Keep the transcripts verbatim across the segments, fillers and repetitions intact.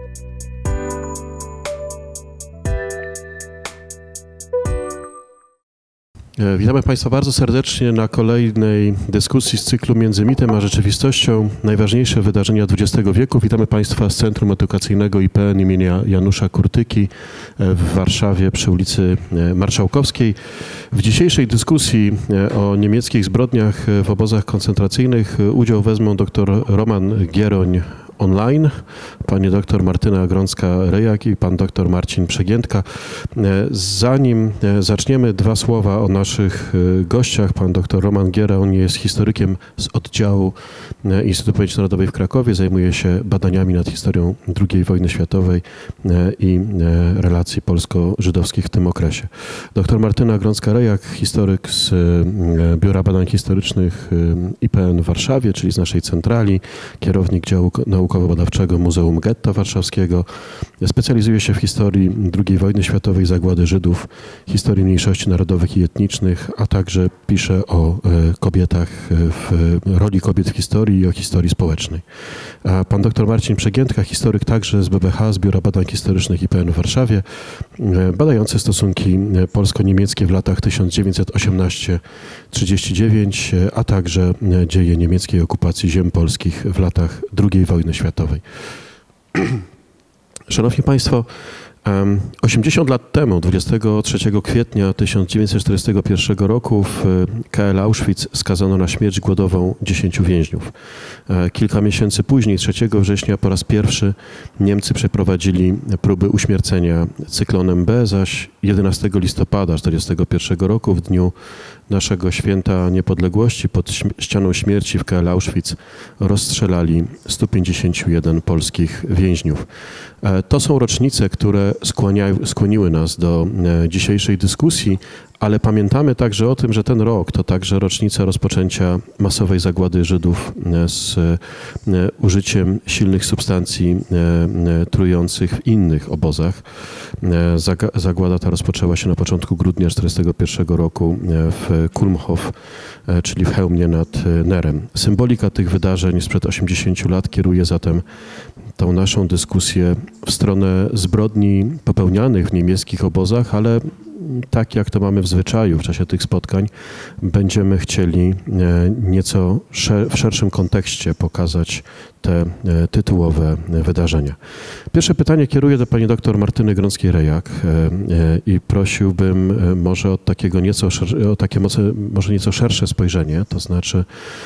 Witamy Państwa bardzo serdecznie na kolejnej dyskusji z cyklu Między mitem a rzeczywistością. Najważniejsze wydarzenia dwudziestego wieku. Witamy Państwa z Centrum Edukacyjnego I P N imienia Janusza Kurtyki w Warszawie przy ulicy Marszałkowskiej. W dzisiejszej dyskusji o niemieckich zbrodniach w obozach koncentracyjnych udział wezmą dr Roman Gieroń online, pani doktor Martyna Grącka-Rejak i pan doktor Marcin Przegiętka. Zanim zaczniemy, dwa słowa o naszych gościach. Pan doktor Roman Gieroń jest historykiem z oddziału Instytutu Pamięci Narodowej w Krakowie. Zajmuje się badaniami nad historią drugiej wojny światowej i relacji polsko-żydowskich w tym okresie. Doktor Martyna Grącka-Rejak, historyk z Biura Badań Historycznych I P N w Warszawie, czyli z naszej centrali, kierownik działu naukowo-badawczego Muzeum Getta Warszawskiego. Specjalizuje się w historii drugiej wojny światowej, zagłady Żydów, historii mniejszości narodowych i etnicznych, a także pisze o kobietach, w roli kobiet w historii i o historii społecznej. A pan dr Marcin Przegiętka, historyk także z B B H, z Biura Badań Historycznych I P N w Warszawie, badający stosunki polsko-niemieckie w latach tysiąc dziewięćset osiemnaście do trzydziestu dziewięciu, a także dzieje niemieckiej okupacji ziem polskich w latach drugiej wojny światowej. Szanowni Państwo, osiemdziesiąt lat temu, dwudziestego trzeciego kwietnia tysiąc dziewięćset czterdziestego pierwszego roku w K L Auschwitz skazano na śmierć głodową dziesięciu więźniów. Kilka miesięcy później, trzeciego września, po raz pierwszy Niemcy przeprowadzili próby uśmiercenia cyklonem B, zaś jedenastego listopada tysiąc dziewięćset czterdziestego pierwszego roku, w dniu naszego święta niepodległości, pod ścianą śmierci w K L Auschwitz rozstrzelali stu pięćdziesięciu jeden polskich więźniów. To są rocznice, które skłaniają, skłoniły nas do dzisiejszej dyskusji, ale pamiętamy także o tym, że ten rok to także rocznica rozpoczęcia masowej zagłady Żydów z użyciem silnych substancji trujących w innych obozach. Zagłada ta rozpoczęła się na początku grudnia tysiąc dziewięćset czterdziestego pierwszego roku w Kulmhof, czyli w Chełmie nad Nerem. Symbolika tych wydarzeń sprzed osiemdziesięciu lat kieruje zatem tą naszą dyskusję w stronę zbrodni popełnianych w niemieckich obozach, ale tak jak to mamy w zwyczaju w czasie tych spotkań, będziemy chcieli nieco w szerszym kontekście pokazać te tytułowe wydarzenia. Pierwsze pytanie kieruję do pani doktor Martyny Grąckiej-Rejak i prosiłbym może o takiego nieco, o takie może nieco szersze spojrzenie, to znaczy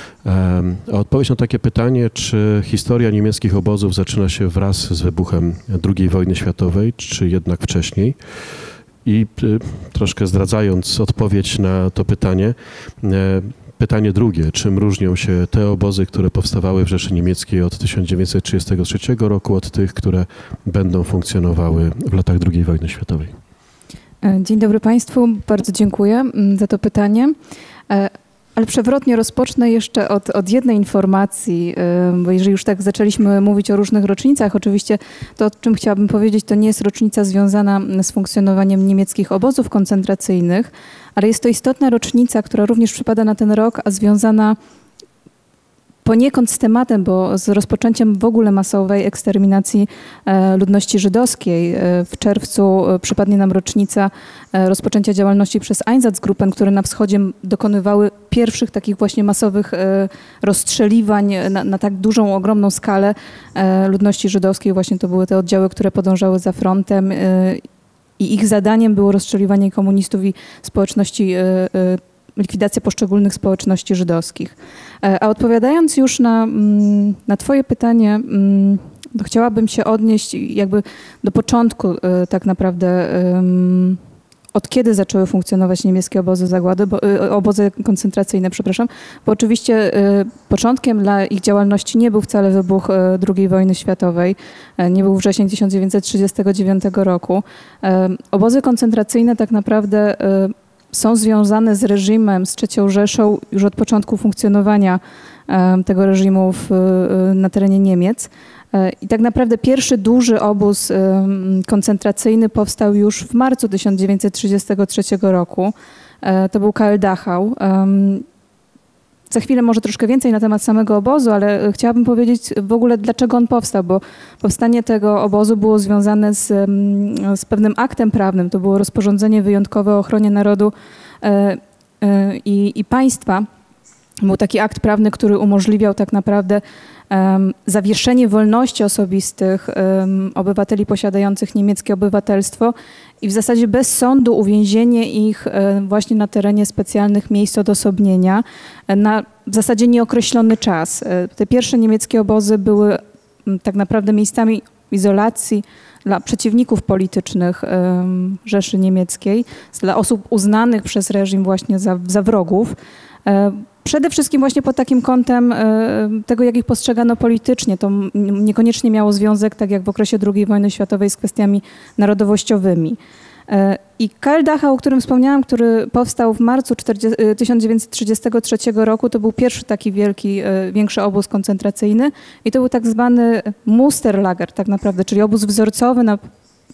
o odpowiedź na takie pytanie, czy historia niemieckich obozów zaczyna się wraz z wybuchem drugiej wojny światowej, czy jednak wcześniej? I troszkę zdradzając odpowiedź na to pytanie, pytanie drugie, czym różnią się te obozy, które powstawały w Rzeszy Niemieckiej od tysiąc dziewięćset trzydziestego trzeciego roku, od tych, które będą funkcjonowały w latach drugiej wojny światowej? Dzień dobry Państwu, bardzo dziękuję za to pytanie. Ale przewrotnie rozpocznę jeszcze od, od jednej informacji, bo jeżeli już tak zaczęliśmy mówić o różnych rocznicach, oczywiście to, o czym chciałabym powiedzieć, to nie jest rocznica związana z funkcjonowaniem niemieckich obozów koncentracyjnych, ale jest to istotna rocznica, która również przypada na ten rok, a związana poniekąd z tematem, bo z rozpoczęciem w ogóle masowej eksterminacji ludności żydowskiej. W czerwcu przypadnie nam rocznica rozpoczęcia działalności przez Einsatzgruppen, które na wschodzie dokonywały pierwszych takich właśnie masowych rozstrzeliwań na, na tak dużą, ogromną skalę ludności żydowskiej. Właśnie to były te oddziały, które podążały za frontem i ich zadaniem było rozstrzeliwanie komunistów i społeczności, likwidacja poszczególnych społeczności żydowskich. A odpowiadając już na, na Twoje pytanie, to chciałabym się odnieść jakby do początku tak naprawdę, od kiedy zaczęły funkcjonować niemieckie obozy zagłady, bo, obozy koncentracyjne, przepraszam, bo oczywiście początkiem dla ich działalności nie był wcale wybuch drugiej wojny światowej, nie był wrzesień tysiąc dziewięćset trzydziestego dziewiątego roku. Obozy koncentracyjne tak naprawdę są związane z reżimem, z trzecią Rzeszą już od początku funkcjonowania tego reżimu w, na terenie Niemiec. I tak naprawdę pierwszy duży obóz koncentracyjny powstał już w marcu tysiąc dziewięćset trzydziestego trzeciego roku. To był K L Dachau. za chwilę może troszkę więcej na temat samego obozu, ale chciałabym powiedzieć w ogóle, dlaczego on powstał, bo powstanie tego obozu było związane z, z pewnym aktem prawnym. To było rozporządzenie wyjątkowe o ochronie narodu i, i państwa. Był taki akt prawny, który umożliwiał tak naprawdę um, zawieszenie wolności osobistych um, obywateli posiadających niemieckie obywatelstwo i w zasadzie bez sądu uwięzienie ich um, właśnie na terenie specjalnych miejsc odosobnienia na w zasadzie nieokreślony czas. Te pierwsze niemieckie obozy były um, tak naprawdę miejscami izolacji dla przeciwników politycznych um, Rzeszy Niemieckiej, dla osób uznanych przez reżim właśnie za, za wrogów. Um, Przede wszystkim właśnie pod takim kątem tego, jak ich postrzegano politycznie. To niekoniecznie miało związek, tak jak w okresie drugiej wojny światowej, z kwestiami narodowościowymi. I K L Dachau, o którym wspomniałam, który powstał w marcu tysiąc dziewięćset trzydziestego trzeciego roku, to był pierwszy taki wielki, większy obóz koncentracyjny i to był tak zwany Musterlager tak naprawdę, czyli obóz wzorcowy na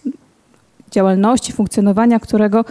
działalności, funkcjonowania którego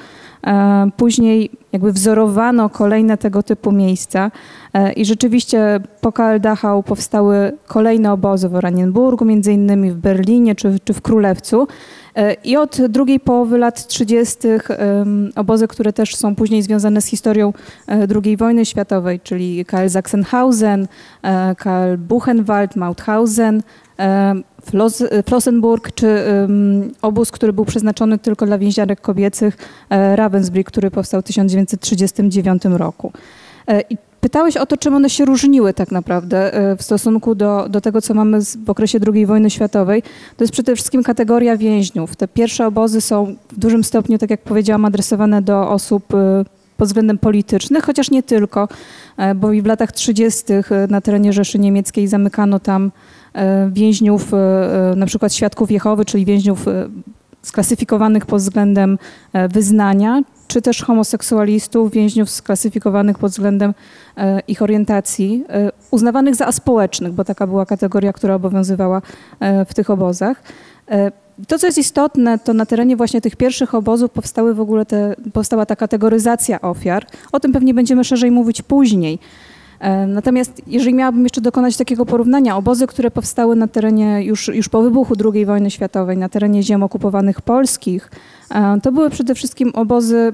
e, później jakby wzorowano kolejne tego typu miejsca e, i rzeczywiście po K L Dachau powstały kolejne obozy w Oranienburgu, między innymi w Berlinie czy, czy w Królewcu e, i od drugiej połowy lat trzydziestych e, obozy, które też są później związane z historią e, drugiej wojny światowej, czyli K L Sachsenhausen, e, K L Buchenwald, Mauthausen, e, Flossenburg, czy um, obóz, który był przeznaczony tylko dla więźniarek kobiecych, e, Ravensbrück, który powstał w tysiąc dziewięćset trzydziestym dziewiątym roku. E, I pytałeś o to, czym one się różniły tak naprawdę e, w stosunku do, do tego, co mamy z, w okresie drugiej wojny światowej. To jest przede wszystkim kategoria więźniów. Te pierwsze obozy są w dużym stopniu, tak jak powiedziałam, adresowane do osób e, pod względem politycznych, chociaż nie tylko, e, bo i w latach trzydziestych na terenie Rzeszy Niemieckiej zamykano tam więźniów, na przykład świadków Jehowy, czyli więźniów sklasyfikowanych pod względem wyznania, czy też homoseksualistów, więźniów sklasyfikowanych pod względem ich orientacji, uznawanych za aspołecznych, bo taka była kategoria, która obowiązywała w tych obozach. To, co jest istotne, to na terenie właśnie tych pierwszych obozów powstały w ogóle te, powstała ta kategoryzacja ofiar. O tym pewnie będziemy szerzej mówić później. Natomiast jeżeli miałabym jeszcze dokonać takiego porównania, obozy, które powstały na terenie już, już po wybuchu drugiej wojny światowej, na terenie ziem okupowanych polskich, to były przede wszystkim obozy,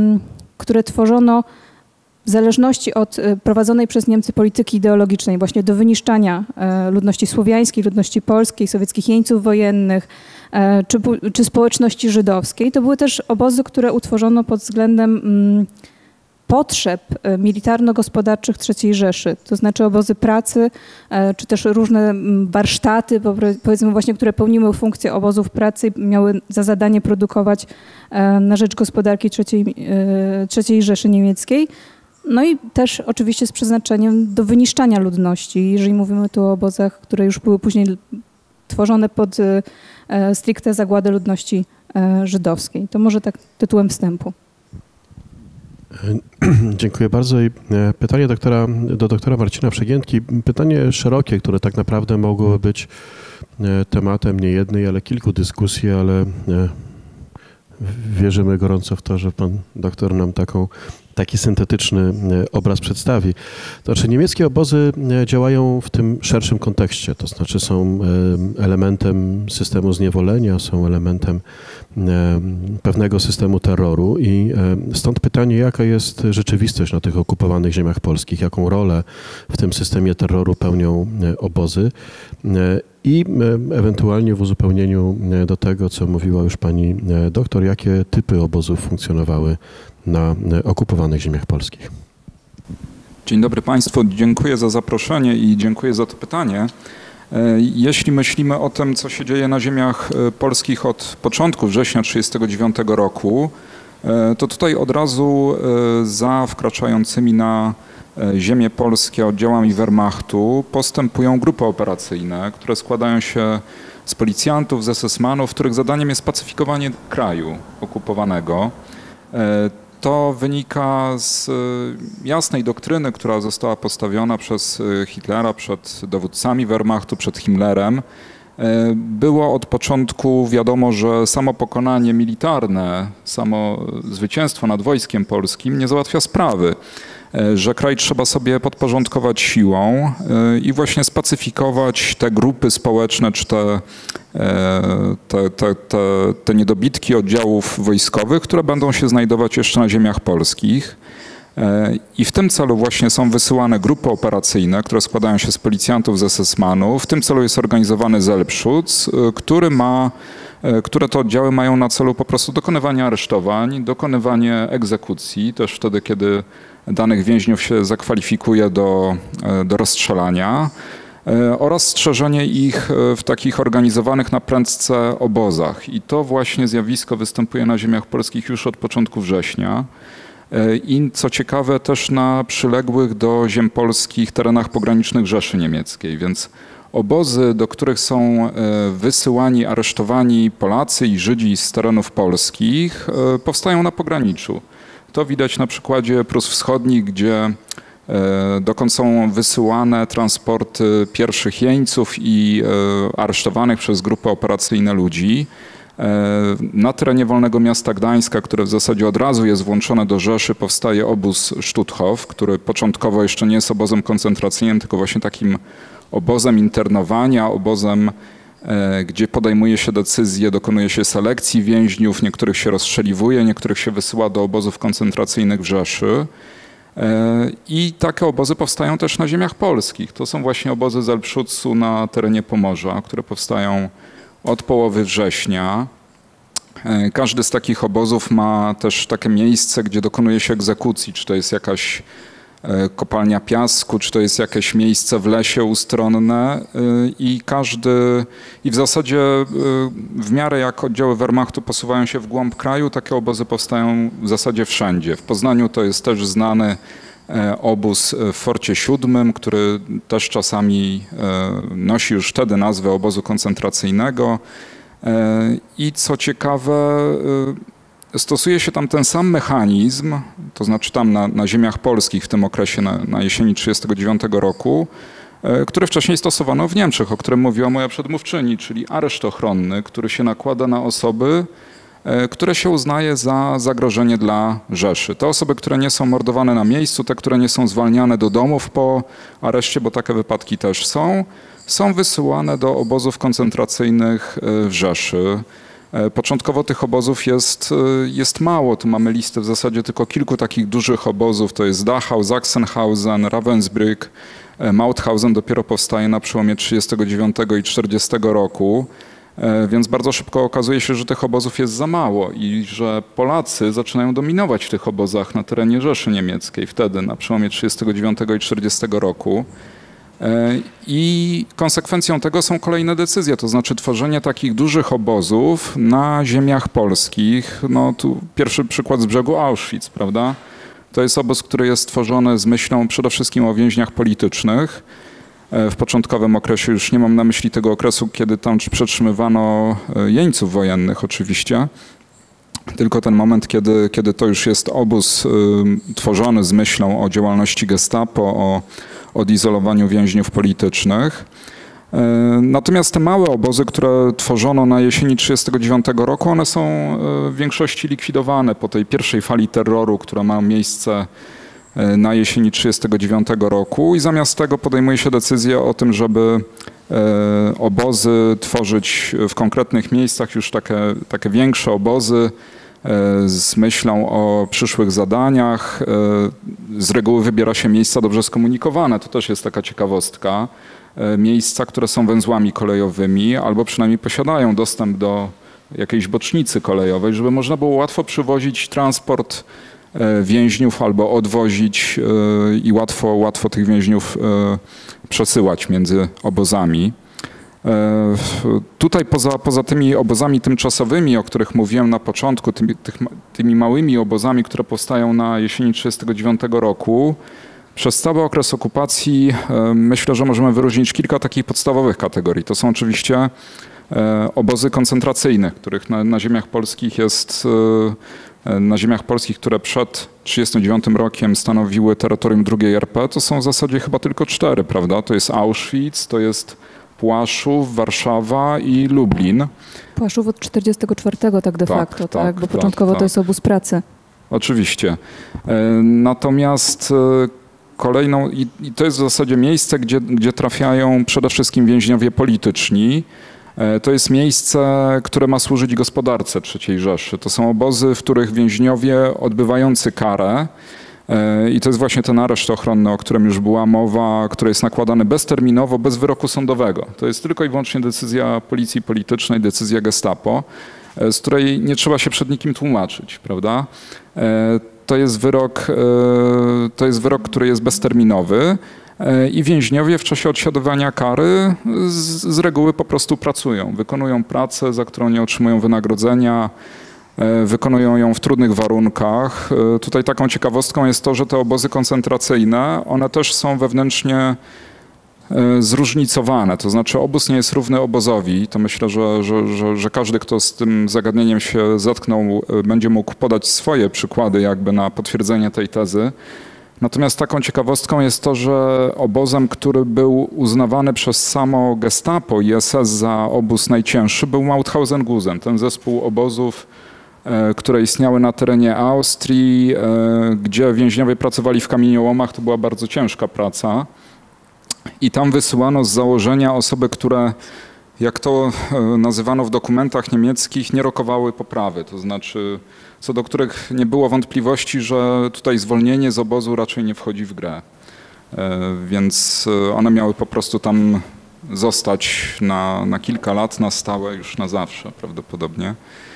które tworzono w zależności od prowadzonej przez Niemcy polityki ideologicznej, właśnie do wyniszczania ludności słowiańskiej, ludności polskiej, sowieckich jeńców wojennych, czy, czy społeczności żydowskiej. To były też obozy, które utworzono pod względem potrzeb militarno-gospodarczych trzeciej Rzeszy, to znaczy obozy pracy, czy też różne warsztaty, powiedzmy właśnie, które pełniły funkcję obozów pracy, miały za zadanie produkować na rzecz gospodarki trzeciej, trzeciej Rzeszy Niemieckiej. No i też oczywiście z przeznaczeniem do wyniszczania ludności, jeżeli mówimy tu o obozach, które już były później tworzone pod stricte zagładę ludności żydowskiej. To może tak tytułem wstępu. Dziękuję bardzo. I pytanie doktora, do doktora Marcina Przegiętki. Pytanie szerokie, które tak naprawdę mogłoby być tematem nie jednej, ale kilku dyskusji, ale wierzymy gorąco w to, że pan doktor nam taką, taki syntetyczny obraz przedstawi. To znaczy niemieckie obozy działają w tym szerszym kontekście, to znaczy są elementem systemu zniewolenia, są elementem pewnego systemu terroru i stąd pytanie, jaka jest rzeczywistość na tych okupowanych ziemiach polskich, jaką rolę w tym systemie terroru pełnią obozy i ewentualnie w uzupełnieniu do tego, co mówiła już pani doktor, jakie typy obozów funkcjonowały na okupowanych ziemiach polskich. Dzień dobry Państwu, dziękuję za zaproszenie i dziękuję za to pytanie. Jeśli myślimy o tym, co się dzieje na ziemiach polskich od początku września tysiąc dziewięćset trzydziestego dziewiątego roku, to tutaj od razu za wkraczającymi na ziemię polskie oddziałami Wehrmachtu postępują grupy operacyjne, które składają się z policjantów, z esesmanów, których zadaniem jest pacyfikowanie kraju okupowanego. To wynika z jasnej doktryny, która została postawiona przez Hitlera przed dowódcami Wehrmachtu, przed Himmlerem. Było od początku wiadomo, że samo pokonanie militarne, samo zwycięstwo nad wojskiem polskim nie załatwia sprawy. że kraj trzeba sobie podporządkować siłą i właśnie spacyfikować te grupy społeczne, czy te, te, te, te, te niedobitki oddziałów wojskowych, które będą się znajdować jeszcze na ziemiach polskich. I w tym celu właśnie są wysyłane grupy operacyjne, które składają się z policjantów, z es es manów. W tym celu jest organizowany Selbstschutz, który ma, które to oddziały mają na celu po prostu dokonywanie aresztowań, dokonywanie egzekucji, też wtedy, kiedy danych więźniów się zakwalifikuje do, do rozstrzelania, oraz strzeżenie ich w takich organizowanych na prędce obozach. I to właśnie zjawisko występuje na ziemiach polskich już od początku września. I co ciekawe też na przyległych do ziem polskich terenach pogranicznych Rzeszy Niemieckiej, więc obozy, do których są wysyłani, aresztowani Polacy i Żydzi z terenów polskich, powstają na pograniczu. To widać na przykładzie Prus Wschodnich, gdzie dokąd są wysyłane transporty pierwszych jeńców i aresztowanych przez grupy operacyjne ludzi. Na terenie Wolnego Miasta Gdańska, które w zasadzie od razu jest włączone do Rzeszy, powstaje obóz Stutthof, który początkowo jeszcze nie jest obozem koncentracyjnym, tylko właśnie takim obozem internowania, obozem, gdzie podejmuje się decyzje, dokonuje się selekcji więźniów, niektórych się rozstrzeliwuje, niektórych się wysyła do obozów koncentracyjnych w Rzeszy. I takie obozy powstają też na ziemiach polskich. To są właśnie obozy Selbstschutzu na terenie Pomorza, które powstają od połowy września. Każdy z takich obozów ma też takie miejsce, gdzie dokonuje się egzekucji, czy to jest jakaś kopalnia piasku, czy to jest jakieś miejsce w lesie ustronne i każdy, i w zasadzie w miarę jak oddziały Wehrmachtu posuwają się w głąb kraju, takie obozy powstają w zasadzie wszędzie. W Poznaniu to jest też znany obóz w Forcie Siódmym, który też czasami nosi już wtedy nazwę obozu koncentracyjnego. I co ciekawe, stosuje się tam ten sam mechanizm, to znaczy tam na, na ziemiach polskich w tym okresie, na, na jesieni tysiąc dziewięćset trzydziestego dziewiątego roku, który wcześniej stosowano w Niemczech, o którym mówiła moja przedmówczyni, czyli areszt ochronny, który się nakłada na osoby, które się uznaje za zagrożenie dla Rzeszy. Te osoby, które nie są mordowane na miejscu, te, które nie są zwalniane do domów po areszcie, bo takie wypadki też są, są wysyłane do obozów koncentracyjnych w Rzeszy. Początkowo tych obozów jest, jest mało. Tu mamy listę w zasadzie tylko kilku takich dużych obozów. To jest Dachau, Sachsenhausen, Ravensbrück. Mauthausen dopiero powstaje na przełomie trzydziestego dziewiątego i czterdziestego roku. Więc bardzo szybko okazuje się, że tych obozów jest za mało i że Polacy zaczynają dominować w tych obozach na terenie Rzeszy Niemieckiej wtedy, na przełomie trzydziestego dziewiątego i czterdziestego roku. I konsekwencją tego są kolejne decyzje, to znaczy tworzenie takich dużych obozów na ziemiach polskich. No tu pierwszy przykład z brzegu Auschwitz, prawda? To jest obóz, który jest tworzony z myślą przede wszystkim o więźniach politycznych. W początkowym okresie, już nie mam na myśli tego okresu, kiedy tam przetrzymywano jeńców wojennych oczywiście, tylko ten moment, kiedy, kiedy to już jest obóz y, tworzony z myślą o działalności Gestapo, o odizolowaniu więźniów politycznych. Y, natomiast te małe obozy, które tworzono na jesieni tysiąc dziewięćset trzydziestego dziewiątego roku, one są y, w większości likwidowane po tej pierwszej fali terroru, która ma miejsce na jesieni tysiąc dziewięćset trzydziestego dziewiątego roku i zamiast tego podejmuje się decyzję o tym, żeby obozy tworzyć w konkretnych miejscach, już takie, takie większe obozy z myślą o przyszłych zadaniach. Z reguły wybiera się miejsca dobrze skomunikowane, to też jest taka ciekawostka. Miejsca, które są węzłami kolejowymi albo przynajmniej posiadają dostęp do jakiejś bocznicy kolejowej, żeby można było łatwo przywozić transport więźniów albo odwozić i łatwo, łatwo tych więźniów przesyłać między obozami. Tutaj poza, poza tymi obozami tymczasowymi, o których mówiłem na początku, tymi, tych, tymi małymi obozami, które powstają na jesieni tysiąc dziewięćset trzydziestego dziewiątego roku, przez cały okres okupacji myślę, że możemy wyróżnić kilka takich podstawowych kategorii. To są oczywiście obozy koncentracyjne, których na, na ziemiach polskich jest na ziemiach polskich, które przed tysiąc dziewięćset trzydziestym dziewiątym rokiem stanowiły terytorium drugiej er pe, to są w zasadzie chyba tylko cztery, prawda? To jest Auschwitz, to jest Płaszów, Warszawa i Lublin. Płaszów od czterdziestego czwartego tak de tak, facto, tak? tak Bo tak, początkowo tak. to jest obóz pracy. Oczywiście. Natomiast kolejną, i to jest w zasadzie miejsce, gdzie, gdzie trafiają przede wszystkim więźniowie polityczni. To jest miejsce, które ma służyć gospodarce trzeciej Rzeszy. To są obozy, w których więźniowie odbywający karę, i to jest właśnie ten areszt ochronny, o którym już była mowa, który jest nakładany bezterminowo, bez wyroku sądowego. To jest tylko i wyłącznie decyzja policji politycznej, decyzja Gestapo, z której nie trzeba się przed nikim tłumaczyć, prawda? To jest wyrok, to jest wyrok, który jest bezterminowy i więźniowie w czasie odsiadywania kary z, z reguły po prostu pracują. Wykonują pracę, za którą nie otrzymują wynagrodzenia, wykonują ją w trudnych warunkach. Tutaj taką ciekawostką jest to, że te obozy koncentracyjne, one też są wewnętrznie zróżnicowane, to znaczy obóz nie jest równy obozowi. To myślę, że, że, że, że każdy, kto z tym zagadnieniem się zetknął, będzie mógł podać swoje przykłady jakby na potwierdzenie tej tezy. Natomiast taką ciekawostką jest to, że obozem, który był uznawany przez samo Gestapo i S S za obóz najcięższy, był Mauthausen-Gusen, ten zespół obozów, które istniały na terenie Austrii, gdzie więźniowie pracowali w kamieniołomach. To była bardzo ciężka praca. I tam wysyłano z założenia osoby, które, jak to nazywano w dokumentach niemieckich, nie rokowały poprawy. To znaczy, co do których nie było wątpliwości, że tutaj zwolnienie z obozu raczej nie wchodzi w grę. Więc one miały po prostu tam zostać na, na kilka lat, na stałe, już na zawsze prawdopodobnie.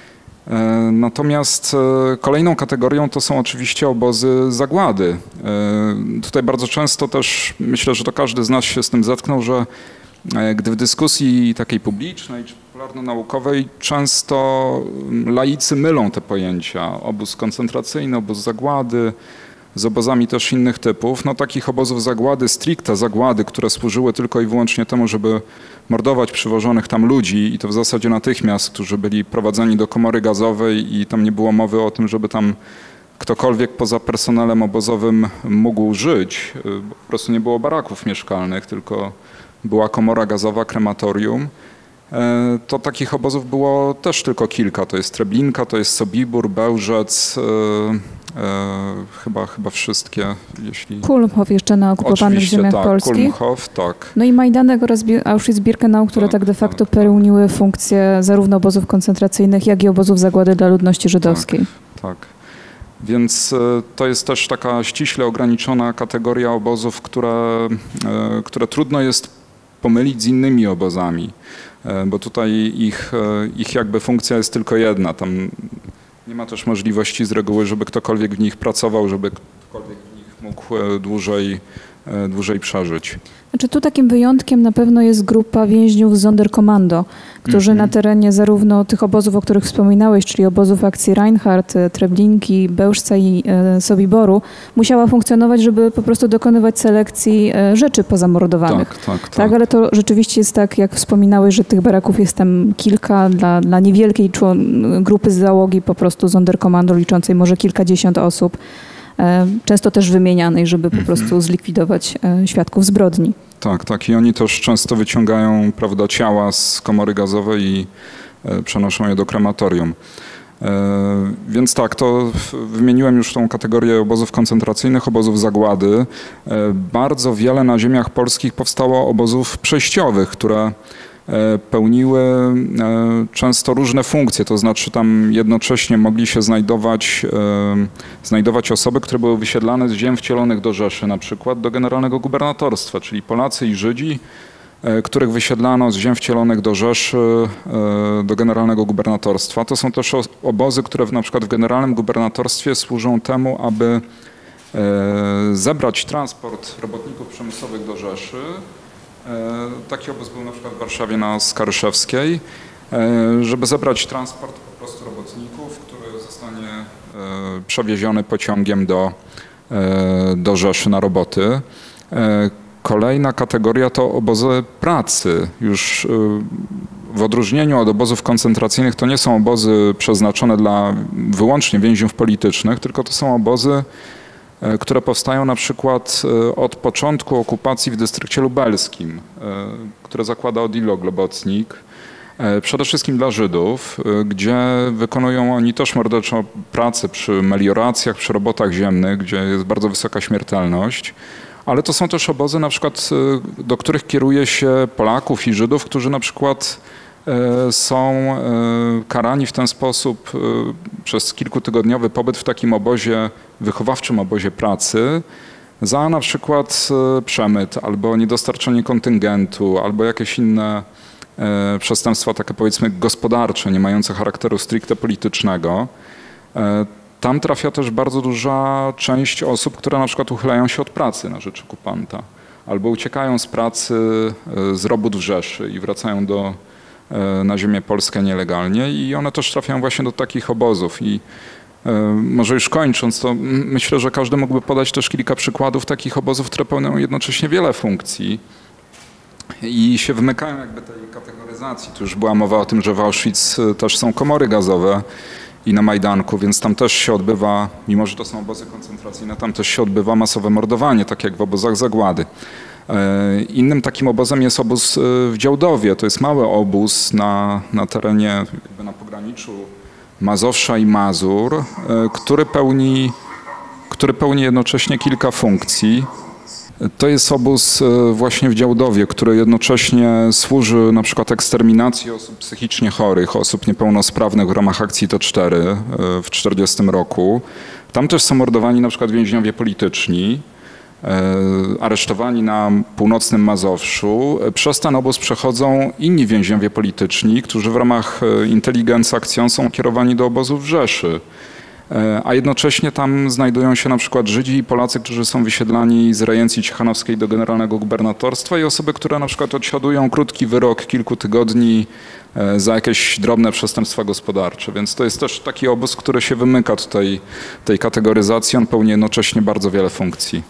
Natomiast kolejną kategorią to są oczywiście obozy zagłady. Tutaj bardzo często też, myślę, że to każdy z nas się z tym zetknął, że gdy w dyskusji takiej publicznej czy popularno-naukowej często laicy mylą te pojęcia. Obóz koncentracyjny, obóz zagłady, z obozami też innych typów. No takich obozów zagłady, stricte zagłady, które służyły tylko i wyłącznie temu, żeby mordować przywożonych tam ludzi i to w zasadzie natychmiast, którzy byli prowadzeni do komory gazowej i tam nie było mowy o tym, żeby tam ktokolwiek poza personelem obozowym mógł żyć. Po prostu nie było baraków mieszkalnych, tylko była komora gazowa, krematorium. To takich obozów było też tylko kilka. To jest Treblinka, to jest Sobibór, Bełżec, e, chyba, chyba wszystkie. Jeśli... Kulmhof jeszcze na okupowanych Oczywiście, ziemiach tak, polskich. Kulmhof, tak. No i Majdanek oraz Auschwitz-Birkenau, które tak, tak de facto tak, pełniły funkcję zarówno obozów koncentracyjnych, jak i obozów zagłady dla ludności żydowskiej. Tak, tak. Więc to jest też taka ściśle ograniczona kategoria obozów, które, które trudno jest pomylić z innymi obozami, bo tutaj ich, ich jakby funkcja jest tylko jedna. Tam nie ma też możliwości z reguły, żeby ktokolwiek w nich pracował, żeby ktokolwiek w nich mógł dłużej, dłużej przeżyć. Znaczy tu takim wyjątkiem na pewno jest grupa więźniów z Sonderkommando, którzy mm-hmm. na terenie zarówno tych obozów, o których wspominałeś, czyli obozów akcji Reinhardt, Treblinki, Bełżca i e, Sobiboru, musiała funkcjonować, żeby po prostu dokonywać selekcji e, rzeczy pozamordowanych. Tak, tak, tak. tak, ale to rzeczywiście jest tak, jak wspominałeś, że tych baraków jest tam kilka dla, dla niewielkiej człon- grupy z załogi po prostu Sonderkommando liczącej może kilkadziesiąt osób. Często też wymienianej, żeby po prostu zlikwidować świadków zbrodni. Tak, tak. I oni też często wyciągają, prawda, ciała z komory gazowej i przenoszą je do krematorium. Więc tak, to wymieniłem już tą kategorię obozów koncentracyjnych, obozów zagłady. Bardzo wiele na ziemiach polskich powstało obozów przejściowych, które pełniły często różne funkcje, to znaczy tam jednocześnie mogli się znajdować, znajdować osoby, które były wysiedlane z ziem wcielonych do Rzeszy, na przykład do generalnego gubernatorstwa, czyli Polacy i Żydzi, których wysiedlano z ziem wcielonych do Rzeszy, do generalnego gubernatorstwa. To są też obozy, które na przykład w generalnym gubernatorstwie służą temu, aby zebrać transport robotników przemysłowych do Rzeszy. Taki obóz był na przykład w Warszawie na Skaryszewskiej, żeby zebrać transport po prostu robotników, który zostanie przewieziony pociągiem do, do Rzeszy na roboty. Kolejna kategoria to obozy pracy. Już w odróżnieniu od obozów koncentracyjnych to nie są obozy przeznaczone dla wyłącznie więźniów politycznych, tylko to są obozy, które powstają na przykład od początku okupacji w dystrykcie lubelskim, które zakłada Odilo Globocnik. Przede wszystkim dla Żydów, gdzie wykonują oni też morderczą pracę przy melioracjach, przy robotach ziemnych, gdzie jest bardzo wysoka śmiertelność. Ale to są też obozy, na przykład, do których kieruje się Polaków i Żydów, którzy na przykład są karani w ten sposób przez kilkutygodniowy pobyt w takim obozie, wychowawczym obozie pracy za na przykład przemyt albo niedostarczenie kontyngentu, albo jakieś inne przestępstwa takie powiedzmy gospodarcze, nie mające charakteru stricte politycznego. Tam trafia też bardzo duża część osób, które na przykład uchylają się od pracy na rzecz okupanta albo uciekają z pracy, z robót w Rzeszy i wracają do, na ziemię polskę nielegalnie i one też trafiają właśnie do takich obozów. I może już kończąc, to myślę, że każdy mógłby podać też kilka przykładów takich obozów, które pełnią jednocześnie wiele funkcji i się wymykają jakby tej kategoryzacji. Tu już była mowa o tym, że w Auschwitz też są komory gazowe i na Majdanku, więc tam też się odbywa, mimo że to są obozy koncentracyjne, tam też się odbywa masowe mordowanie, tak jak w obozach zagłady. Innym takim obozem jest obóz w Działdowie. To jest mały obóz na, na terenie, jakby na pograniczu Mazowsza i Mazur, który pełni, który pełni jednocześnie kilka funkcji. To jest obóz właśnie w Działdowie, który jednocześnie służy na przykład eksterminacji osób psychicznie chorych, osób niepełnosprawnych w ramach akcji T cztery w tysiąc dziewięćset czterdziestym roku. Tam też są mordowani na przykład więźniowie polityczni, aresztowani na północnym Mazowszu. Przez ten obóz przechodzą inni więźniowie polityczni, którzy w ramach Intelligenz Action są kierowani do obozu w Rzeszy. A jednocześnie tam znajdują się na przykład Żydzi i Polacy, którzy są wysiedlani z rejencji ciechanowskiej do generalnego gubernatorstwa i osoby, które na przykład odsiadują krótki wyrok kilku tygodni za jakieś drobne przestępstwa gospodarcze. Więc to jest też taki obóz, który się wymyka tutaj tej kategoryzacji. On pełni jednocześnie bardzo wiele funkcji.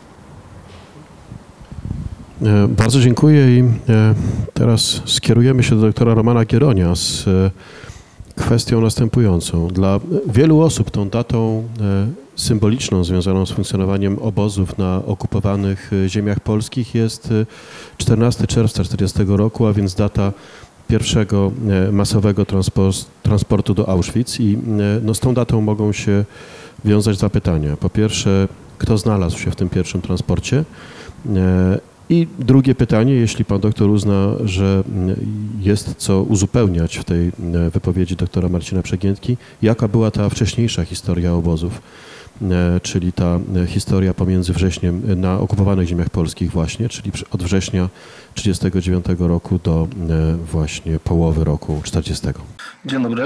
Bardzo dziękuję i teraz skierujemy się do doktora Romana Gieronia z kwestią następującą. Dla wielu osób tą datą symboliczną związaną z funkcjonowaniem obozów na okupowanych ziemiach polskich jest czternastego czerwca tysiąc dziewięćset czterdziestego roku, a więc data pierwszego masowego transportu do Auschwitz. I no, z tą datą mogą się wiązać dwa pytania. Po pierwsze, kto znalazł się w tym pierwszym transporcie? I drugie pytanie, jeśli pan doktor uzna, że jest co uzupełniać w tej wypowiedzi doktora Marcina Przegiętki, jaka była ta wcześniejsza historia obozów, czyli ta historia pomiędzy wrześniem na okupowanych ziemiach polskich właśnie, czyli od września tysiąc dziewięćset trzydziestego dziewiątego roku do właśnie połowy roku czterdziestego. Dzień dobry.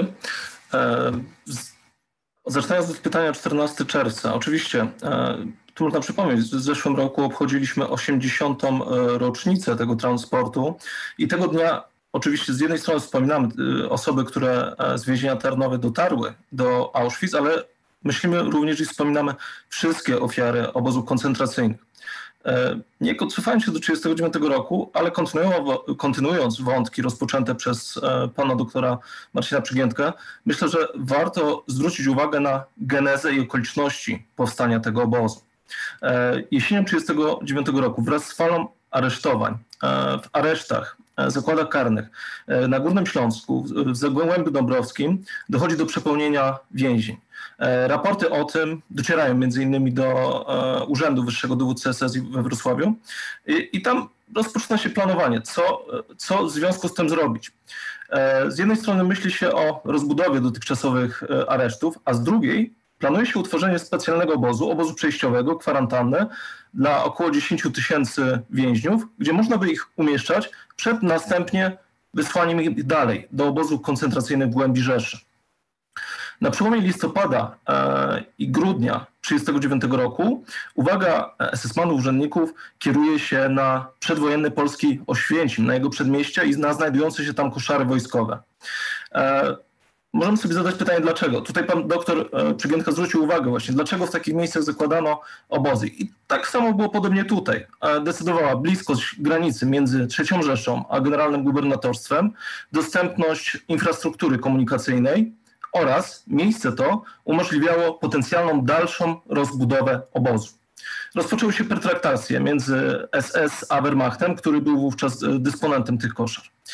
Zaczynając od pytania czternastego czerwca. Oczywiście tu można przypomnieć, że w zeszłym roku obchodziliśmy osiemdziesiątą rocznicę tego transportu i tego dnia oczywiście z jednej strony wspominamy osoby, które z więzienia Tarnowy dotarły do Auschwitz, ale myślimy również i wspominamy wszystkie ofiary obozów koncentracyjnych. Nie cofając się do tysiąc dziewięćset trzydziestego dziewiątego roku, ale kontynuując wątki rozpoczęte przez pana doktora Marcina Przegiętkę, myślę, że warto zwrócić uwagę na genezę i okoliczności powstania tego obozu. Jesienią tysiąc dziewięćset trzydziestego dziewiątego roku wraz z falą aresztowań w aresztach, zakładach karnych na Górnym Śląsku, w Zagłębiu Dąbrowskim dochodzi do przepełnienia więzień. Raporty o tym docierają między innymi do Urzędu Wyższego Dowódcy S S we Wrocławiu i, i tam rozpoczyna się planowanie, co, co w związku z tym zrobić. Z jednej strony myśli się o rozbudowie dotychczasowych aresztów, a z drugiej planuje się utworzenie specjalnego obozu, obozu przejściowego, kwarantanny dla około dziesięciu tysięcy więźniów, gdzie można by ich umieszczać przed następnie wysłaniem ich dalej do obozów koncentracyjnych w głębi Rzeszy. Na przełomie listopada e, i grudnia tysiąc dziewięćset trzydziestego dziewiątego roku uwaga es es manów, urzędników kieruje się na przedwojenny polski Oświęcim, na jego przedmieścia i na znajdujące się tam koszary wojskowe. E, Możemy sobie zadać pytanie, dlaczego. Tutaj pan doktor Przegiętka zwrócił uwagę właśnie, dlaczego w takich miejscach zakładano obozy. I tak samo było podobnie tutaj. Decydowała bliskość granicy między trzecią Rzeszą a generalnym gubernatorstwem, dostępność infrastruktury komunikacyjnej oraz miejsce to umożliwiało potencjalną dalszą rozbudowę obozu. Rozpoczęły się pertraktacje między es es a Wehrmachtem, który był wówczas dysponentem tych koszar.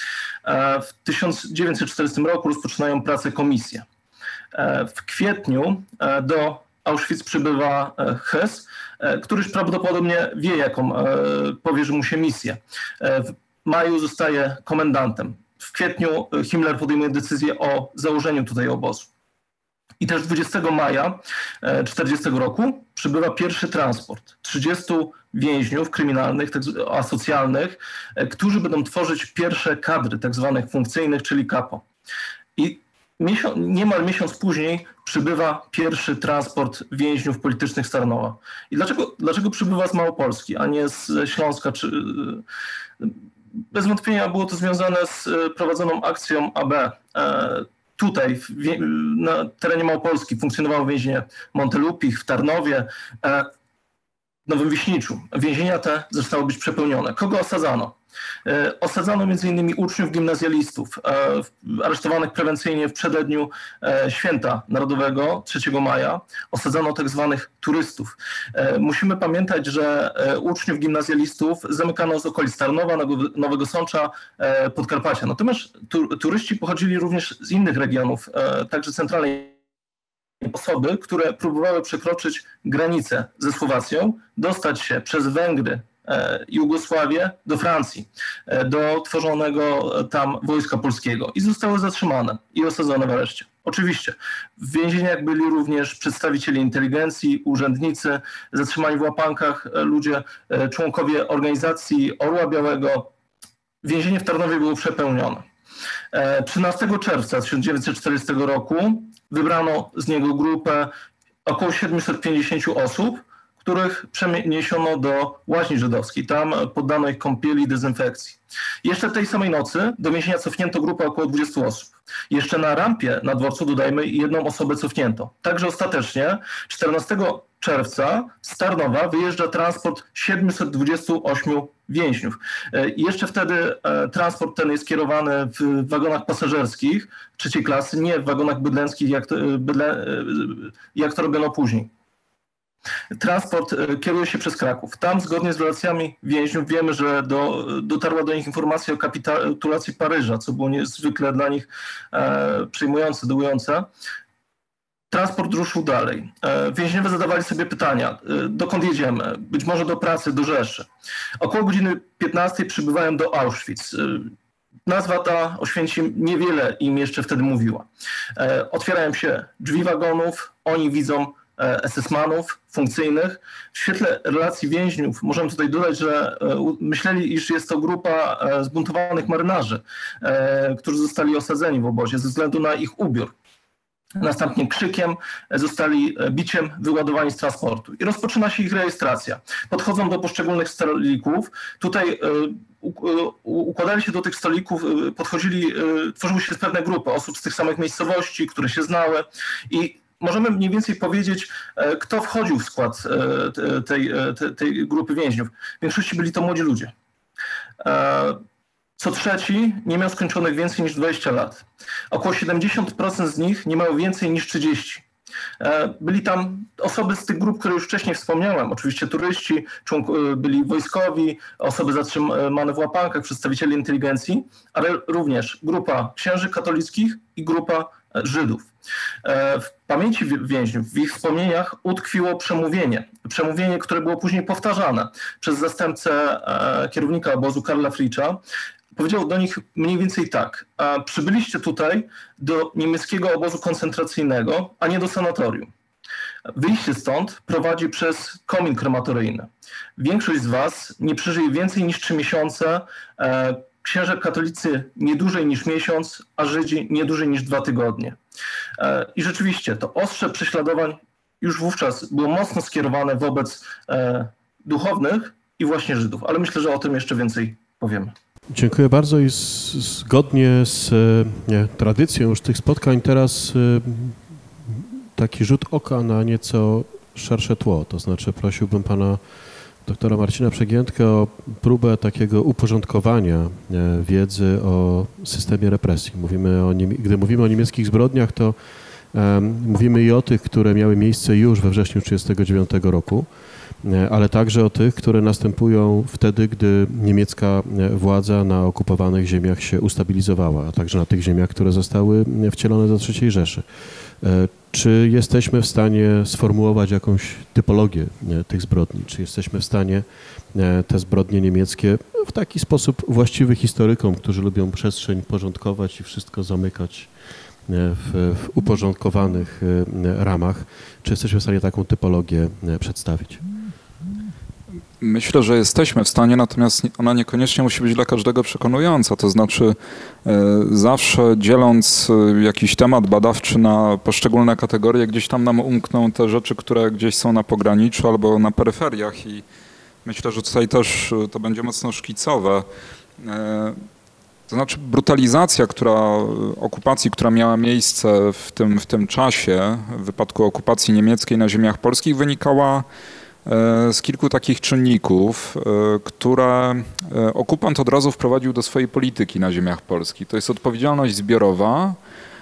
W tysiąc dziewięćset czternastym roku rozpoczynają pracę komisje. W kwietniu do Auschwitz przybywa Hess, który już prawdopodobnie wie, jaką powierzy mu się misję. W maju zostaje komendantem. W kwietniu Himmler podejmuje decyzję o założeniu tutaj obozu. I też dwudziestego maja tysiąc dziewięćset czterdziestego roku przybywa pierwszy transport. trzydziestu więźniów kryminalnych, asocjalnych, którzy będą tworzyć pierwsze kadry tak zwanych funkcyjnych, czyli kapo. I miesiąc, niemal miesiąc później przybywa pierwszy transport więźniów politycznych z Tarnowa. I dlaczego, dlaczego przybywa z Małopolski, a nie z Śląska? Czy, bez wątpienia było to związane z prowadzoną akcją A B. Tutaj na terenie Małopolski funkcjonowało więzienie Montelupich, w Tarnowie, w Nowym Wiśniczu. Więzienia te zostały być przepełnione. Kogo osadzano? Osadzano między innymi uczniów gimnazjalistów, aresztowanych prewencyjnie w przededniu Święta Narodowego, trzeciego maja. Osadzano tak zwanych turystów. Musimy pamiętać, że uczniów gimnazjalistów zamykano z okolic Tarnowa, Nowego Sącza, Podkarpacia. Natomiast turyści pochodzili również z innych regionów, także centralnej. Osoby, które próbowały przekroczyć granicę ze Słowacją, dostać się przez Węgry, Jugosławię do Francji, do tworzonego tam Wojska Polskiego i zostały zatrzymane i osadzone w areszcie. Oczywiście w więzieniach byli również przedstawiciele inteligencji, urzędnicy, zatrzymani w łapankach ludzie, członkowie organizacji Orła Białego. Więzienie w Tarnowie było przepełnione. trzynastego czerwca tysiąc dziewięćset czterdziestego roku wybrano z niego grupę około siedmiuset pięćdziesięciu osób, których przeniesiono do łaźni żydowskiej. Tam poddano ich kąpieli i dezynfekcji. Jeszcze tej samej nocy do więzienia cofnięto grupę około dwudziestu osób. Jeszcze na rampie na dworcu, dodajmy, jedną osobę cofnięto. Także ostatecznie czternastego czerwca z Tarnowa wyjeżdża transport siedmiuset dwudziestu ośmiu więźniów. I jeszcze wtedy transport ten jest kierowany w wagonach pasażerskich trzeciej klasy, nie w wagonach bydlęckich, jak to, bydlę, jak to robiono później. Transport kieruje się przez Kraków. Tam zgodnie z relacjami więźniów wiemy, że do, dotarła do nich informacja o kapitulacji Paryża, co było niezwykle dla nich e, przejmujące, dołujące. Transport ruszył dalej. E, więźniowie zadawali sobie pytania, e, dokąd jedziemy? Być może do pracy, do Rzeszy. Około godziny piętnastej przybywają do Auschwitz. E, nazwa ta Oświęcim niewiele im jeszcze wtedy mówiła. E, otwierają się drzwi wagonów, oni widzą esesmanów funkcyjnych. W świetle relacji więźniów możemy tutaj dodać, że myśleli, iż jest to grupa zbuntowanych marynarzy, którzy zostali osadzeni w obozie ze względu na ich ubiór. Następnie krzykiem zostali biciem wyładowani z transportu i rozpoczyna się ich rejestracja. Podchodzą do poszczególnych stolików. Tutaj układali się do tych stolików, podchodzili, tworzyły się pewne grupy osób z tych samych miejscowości, które się znały i możemy mniej więcej powiedzieć, kto wchodził w skład tej, tej, tej grupy więźniów. W większości byli to młodzi ludzie. Co trzeci nie miał skończonych więcej niż dwadzieścia lat. Około siedemdziesiąt procent z nich nie miało więcej niż trzydzieści. Byli tam osoby z tych grup, które już wcześniej wspomniałem. Oczywiście turyści, byli wojskowi, osoby zatrzymane w łapankach, przedstawiciele inteligencji, ale również grupa księży katolickich i grupa Żydów. W pamięci więźniów, w ich wspomnieniach utkwiło przemówienie. Przemówienie, które było później powtarzane przez zastępcę kierownika obozu Karla Fricha. Powiedział do nich mniej więcej tak: przybyliście tutaj do niemieckiego obozu koncentracyjnego, a nie do sanatorium. Wyjście stąd prowadzi przez komin krematoryjny. Większość z was nie przeżyje więcej niż trzy miesiące, księża katolicy nie dłużej niż miesiąc, a Żydzi nie dłużej niż dwa tygodnie. I rzeczywiście to ostrze prześladowań już wówczas było mocno skierowane wobec duchownych i właśnie Żydów, ale myślę, że o tym jeszcze więcej powiemy. Dziękuję bardzo i z, zgodnie z nie, tradycją już tych spotkań teraz y, taki rzut oka na nieco szersze tło, to znaczy prosiłbym pana doktora Marcina Przegiętkę o próbę takiego uporządkowania nie, wiedzy o systemie represji. Mówimy o, gdy mówimy o niemieckich zbrodniach, to um, mówimy i o tych, które miały miejsce już we wrześniu tysiąc dziewięćset trzydziestego dziewiątego roku. ale także o tych, które następują wtedy, gdy niemiecka władza na okupowanych ziemiach się ustabilizowała, a także na tych ziemiach, które zostały wcielone do trzeciej Rzeszy. Czy jesteśmy w stanie sformułować jakąś typologię tych zbrodni? Czy jesteśmy w stanie te zbrodnie niemieckie w taki sposób właściwy historykom, którzy lubią przestrzeń porządkować i wszystko zamykać w, w uporządkowanych ramach, czy jesteśmy w stanie taką typologię przedstawić? Myślę, że jesteśmy w stanie, natomiast ona niekoniecznie musi być dla każdego przekonująca. To znaczy zawsze dzieląc jakiś temat badawczy na poszczególne kategorie, gdzieś tam nam umkną te rzeczy, które gdzieś są na pograniczu albo na peryferiach i myślę, że tutaj też to będzie mocno szkicowe. To znaczy brutalizacja, która, okupacji, która miała miejsce w tym, w tym czasie, w wypadku okupacji niemieckiej na ziemiach polskich, wynikała z kilku takich czynników, które okupant od razu wprowadził do swojej polityki na ziemiach polskich. To jest odpowiedzialność zbiorowa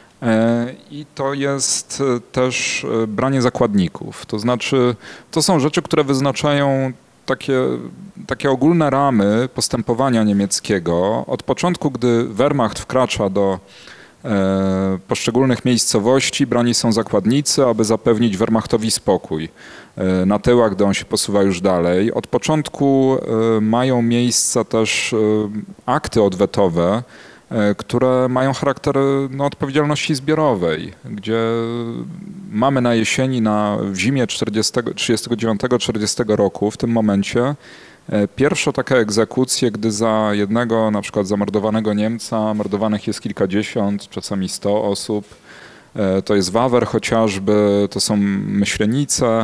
i to jest też branie zakładników. To znaczy, to są rzeczy, które wyznaczają takie, takie ogólne ramy postępowania niemieckiego. Od początku, gdy Wehrmacht wkracza do poszczególnych miejscowości, brani są zakładnicy, aby zapewnić Wehrmachtowi spokój na tyłach, gdy on się posuwa już dalej. Od początku mają miejsce też akty odwetowe, które mają charakter no, odpowiedzialności zbiorowej, gdzie mamy na jesieni, na, w zimie trzydziestego dziewiątego czterdziestego roku, w tym momencie, pierwsze takie egzekucje, gdy za jednego na przykład zamordowanego Niemca mordowanych jest kilkadziesiąt, czasami sto osób. To jest Wawer chociażby, to są Myślenice.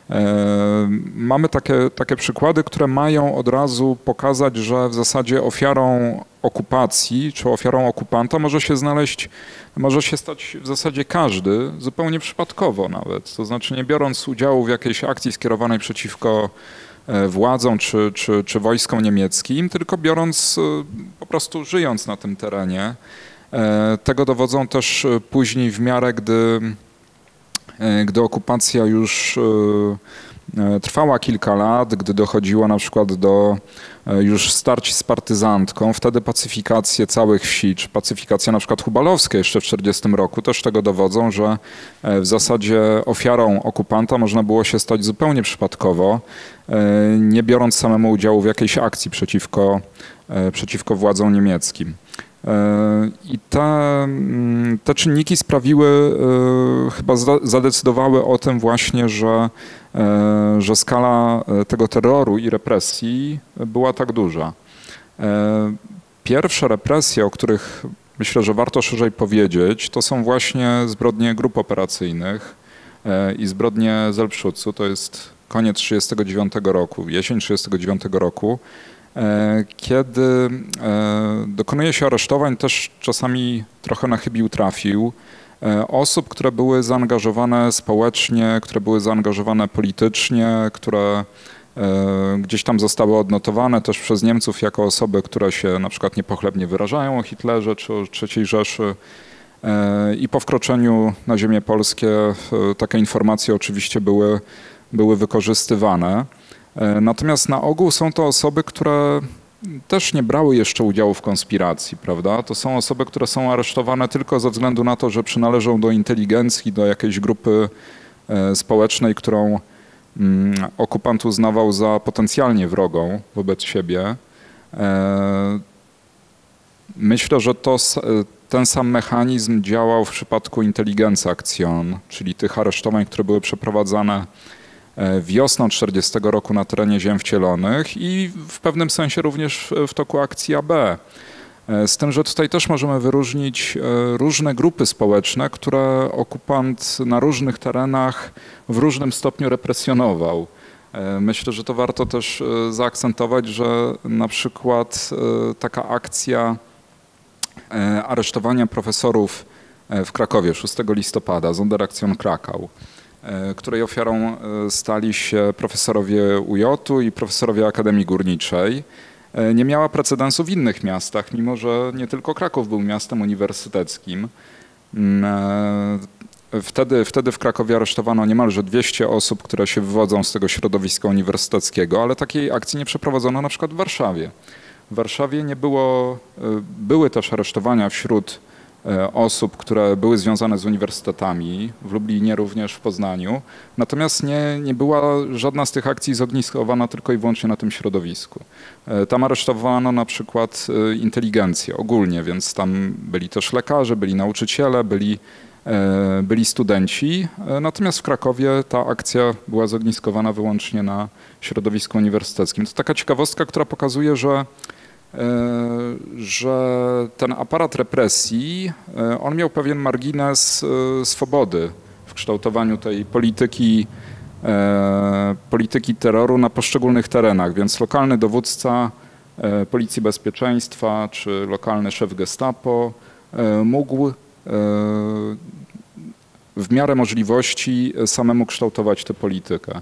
Mamy takie, takie przykłady, które mają od razu pokazać, że w zasadzie ofiarą okupacji czy ofiarą okupanta może się znaleźć, może się stać w zasadzie każdy, zupełnie przypadkowo nawet. To znaczy nie biorąc udziału w jakiejś akcji skierowanej przeciwko władzom czy, czy, czy wojskom niemieckim, tylko biorąc, po prostu żyjąc na tym terenie. Tego dowodzą też później w miarę, gdy, gdy okupacja już trwała kilka lat, gdy dochodziło na przykład do już starć z partyzantką, wtedy pacyfikacje całych wsi, czy pacyfikacja na przykład hubalowska jeszcze w czterdziestym roku też tego dowodzą, że w zasadzie ofiarą okupanta można było się stać zupełnie przypadkowo, nie biorąc samemu udziału w jakiejś akcji przeciwko, przeciwko władzom niemieckim. I te, te czynniki sprawiły, chyba zadecydowały o tym właśnie, że, że skala tego terroru i represji była tak duża. Pierwsze represje, o których myślę, że warto szerzej powiedzieć, to są właśnie zbrodnie grup operacyjnych i zbrodnie Selbstschutzu. To jest koniec trzydziestego dziewiątego roku, jesień trzydziestego dziewiątego roku. Kiedy dokonuje się aresztowań, też czasami trochę na chybił trafił, osób, które były zaangażowane społecznie, które były zaangażowane politycznie, które gdzieś tam zostały odnotowane też przez Niemców jako osoby, które się na przykład niepochlebnie wyrażają o Hitlerze czy o trzeciej Rzeszy. I po wkroczeniu na ziemię polskie takie informacje oczywiście były, były wykorzystywane. Natomiast na ogół są to osoby, które też nie brały jeszcze udziału w konspiracji, prawda? To są osoby, które są aresztowane tylko ze względu na to, że przynależą do inteligencji, do jakiejś grupy społecznej, którą okupant uznawał za potencjalnie wrogą wobec siebie. Myślę, że to, ten sam mechanizm działał w przypadku Intelligenz Aktion, czyli tych aresztowań, które były przeprowadzane wiosną czterdziestego roku na terenie ziem wcielonych i w pewnym sensie również w toku akcji A B. Z tym, że tutaj też możemy wyróżnić różne grupy społeczne, które okupant na różnych terenach w różnym stopniu represjonował. Myślę, że to warto też zaakcentować, że na przykład taka akcja aresztowania profesorów w Krakowie szóstego listopada, Sonderaktion Krakau, której ofiarą stali się profesorowie U J-u i profesorowie Akademii Górniczej, nie miała precedensu w innych miastach, mimo że nie tylko Kraków był miastem uniwersyteckim. Wtedy, wtedy w Krakowie aresztowano niemalże dwieście osób, które się wywodzą z tego środowiska uniwersyteckiego, ale takiej akcji nie przeprowadzono na przykład w Warszawie. W Warszawie nie było, były też aresztowania wśród osób, które były związane z uniwersytetami, w Lublinie również, w Poznaniu. Natomiast nie, nie była żadna z tych akcji zogniskowana tylko i wyłącznie na tym środowisku. Tam aresztowano na przykład inteligencję ogólnie, więc tam byli też lekarze, byli nauczyciele, byli, byli studenci. Natomiast w Krakowie ta akcja była zogniskowana wyłącznie na środowisku uniwersyteckim. To taka ciekawostka, która pokazuje, że że ten aparat represji, on miał pewien margines swobody w kształtowaniu tej polityki, polityki terroru na poszczególnych terenach, więc lokalny dowódca Policji Bezpieczeństwa czy lokalny szef Gestapo mógł w miarę możliwości samemu kształtować tę politykę.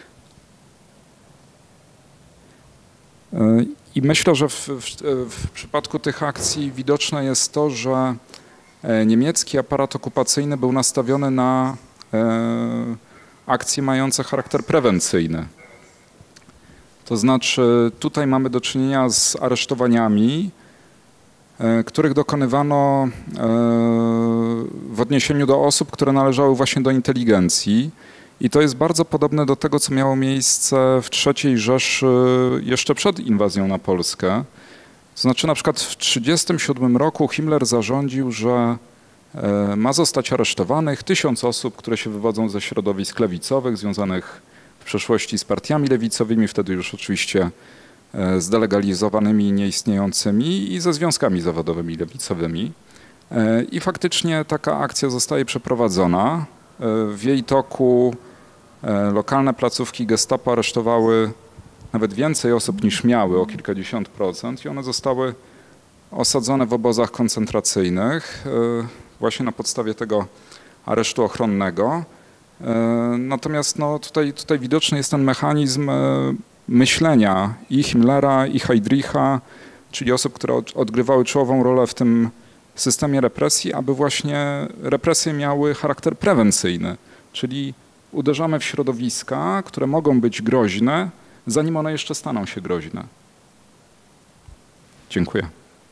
I myślę, że w, w, w przypadku tych akcji widoczne jest to, że niemiecki aparat okupacyjny był nastawiony na e, akcje mające charakter prewencyjny. To znaczy tutaj mamy do czynienia z aresztowaniami, e, których dokonywano e, w odniesieniu do osób, które należały właśnie do inteligencji. I to jest bardzo podobne do tego, co miało miejsce w trzeciej Rzeszy jeszcze przed inwazją na Polskę. To znaczy na przykład w tysiąc dziewięćset trzydziestym siódmym roku Himmler zarządził, że ma zostać aresztowanych tysiąc osób, które się wywodzą ze środowisk lewicowych, związanych w przeszłości z partiami lewicowymi, wtedy już oczywiście zdelegalizowanymi i nieistniejącymi, i ze związkami zawodowymi lewicowymi. I faktycznie taka akcja zostaje przeprowadzona. W jej toku lokalne placówki Gestapo aresztowały nawet więcej osób niż miały, o kilkadziesiąt procent, i one zostały osadzone w obozach koncentracyjnych właśnie na podstawie tego aresztu ochronnego. Natomiast no, tutaj, tutaj widoczny jest ten mechanizm myślenia i Himmlera, i Heydricha, czyli osób, które odgrywały czołową rolę w tym systemie represji, aby właśnie represje miały charakter prewencyjny, czyli uderzamy w środowiska, które mogą być groźne, zanim one jeszcze staną się groźne. Dziękuję.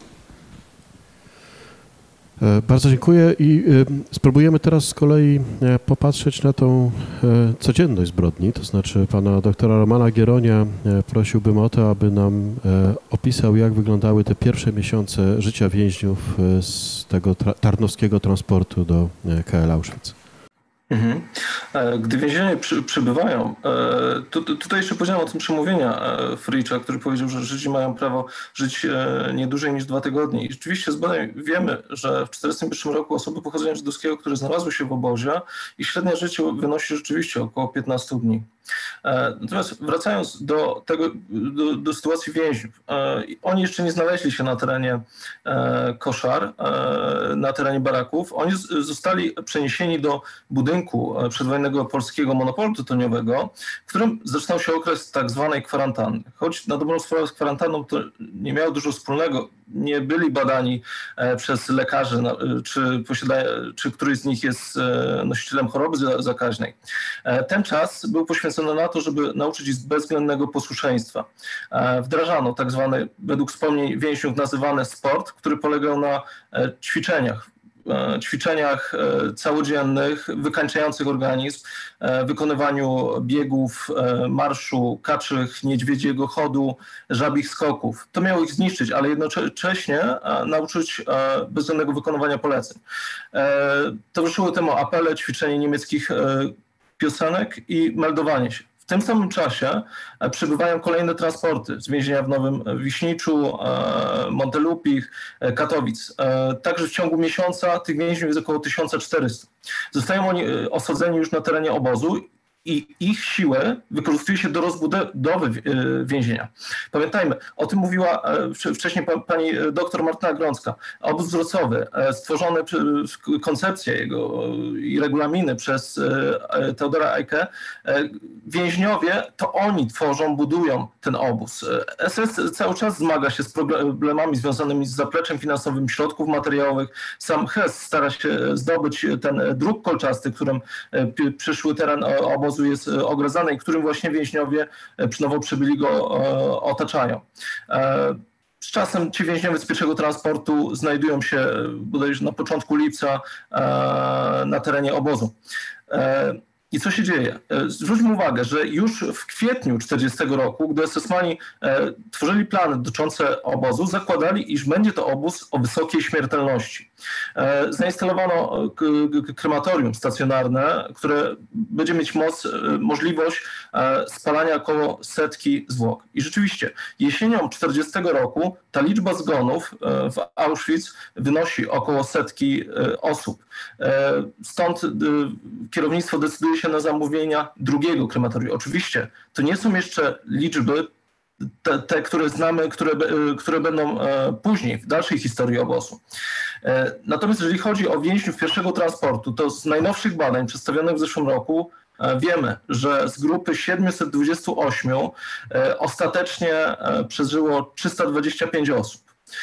Bardzo dziękuję i spróbujemy teraz z kolei popatrzeć na tą codzienność zbrodni, to znaczy pana doktora Romana Gieronia prosiłbym o to, aby nam opisał, jak wyglądały te pierwsze miesiące życia więźniów z tego tarnowskiego transportu do K L Auschwitz. Mhm. Gdy więzienie przy, przybywają, to, to, tutaj jeszcze powiedziałem o tym przemówienia Fricha, który powiedział, że Żydzi mają prawo żyć nie dłużej niż dwa tygodnie. I rzeczywiście z badań wiemy, że w tysiąc dziewięćset czterdziestym pierwszym roku osoby pochodzenia żydowskiego, które znalazły się w obozie, ich średnie życie wynosi rzeczywiście około piętnaście dni. Natomiast wracając do tego, do, do sytuacji więźniów, oni jeszcze nie znaleźli się na terenie koszar, na terenie baraków. Oni zostali przeniesieni do budynku przedwojennego polskiego monopolu tytoniowego, w którym zaczynał się okres tak zwanej kwarantanny. Choć na dobrą sprawę z kwarantanną to nie miało dużo wspólnego. Nie byli badani przez lekarzy, czy, posiada, czy któryś z nich jest nosicielem choroby zakaźnej. Ten czas był poświęcony na to, żeby nauczyć ich bezwzględnego posłuszeństwa. Wdrażano tak zwany, według wspomnień więźniów nazywany sport, który polegał na ćwiczeniach. ćwiczeniach całodziennych, wykańczających organizm, wykonywaniu biegów, marszu, kaczych, niedźwiedziego chodu, żabich skoków. To miało ich zniszczyć, ale jednocześnie nauczyć bezwzględnego wykonywania poleceń. Towarzyszyły temu apele, ćwiczenie niemieckich piosenek i meldowanie się. W tym samym czasie przybywają kolejne transporty z więzienia w Nowym Wiśniczu, Montelupich, Katowic. Także w ciągu miesiąca tych więźniów jest około tysiąc czterysta. Zostają oni osadzeni już na terenie obozu i ich siłę wykorzystuje się do rozbudowy więzienia. Pamiętajmy, o tym mówiła wcześniej pani doktor Martyna Grącka. Obóz wzrostowy, stworzony, koncepcja jego i regulaminy przez Teodora Eicke, więźniowie to oni tworzą, budują ten obóz. S S cały czas zmaga się z problemami związanymi z zapleczem finansowym środków materiałowych. Sam Hess stara się zdobyć ten druk kolczasty, którym przyszły teren obozu jest ogrodzany i którym właśnie więźniowie przy nowo przybyli go otaczają. Z czasem ci więźniowie z pierwszego transportu znajdują się bodajże na początku lipca na terenie obozu. I co się dzieje? Zwróćmy uwagę, że już w kwietniu tysiąc dziewięćset czterdziestego roku, gdy esesmani tworzyli plany dotyczące obozu, zakładali, iż będzie to obóz o wysokiej śmiertelności. Zainstalowano krematorium stacjonarne, które będzie mieć moc, możliwość spalania około setki zwłok. I rzeczywiście jesienią tysiąc dziewięćset czterdziestego roku ta liczba zgonów w Auschwitz wynosi około setki osób. Stąd kierownictwo decyduje się na zamówienia drugiego krematorium. Oczywiście to nie są jeszcze liczby te, te które znamy, które, które będą później, w dalszej historii obozu. Natomiast jeżeli chodzi o więźniów pierwszego transportu, to z najnowszych badań przedstawionych w zeszłym roku wiemy, że z grupy siedmiuset dwudziestu ośmiu ostatecznie przeżyło trzysta dwadzieścia pięć osób.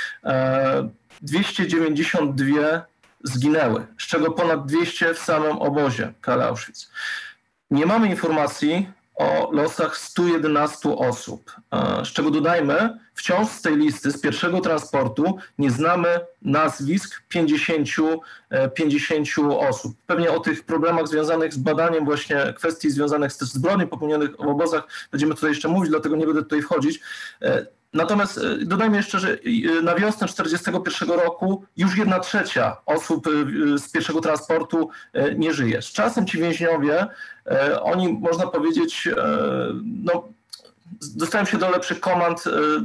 dwieście dziewięćdziesiąt dwie zginęły, z czego ponad dwieście w samym obozie K L Auschwitz. Nie mamy informacji o losach stu jedenastu osób, z czego dodajmy, wciąż z tej listy, z pierwszego transportu nie znamy nazwisk pięćdziesięciu, pięćdziesięciu osób. Pewnie o tych problemach związanych z badaniem właśnie kwestii związanych z zbrodni popełnionych w obozach będziemy tutaj jeszcze mówić, dlatego nie będę tutaj wchodzić. Natomiast dodajmy jeszcze, że na wiosnę tysiąc dziewięćset czterdziestego pierwszego roku już jedna trzecia osób z pierwszego transportu nie żyje. Z czasem ci więźniowie, oni można powiedzieć, no, dostają się do lepszych komand,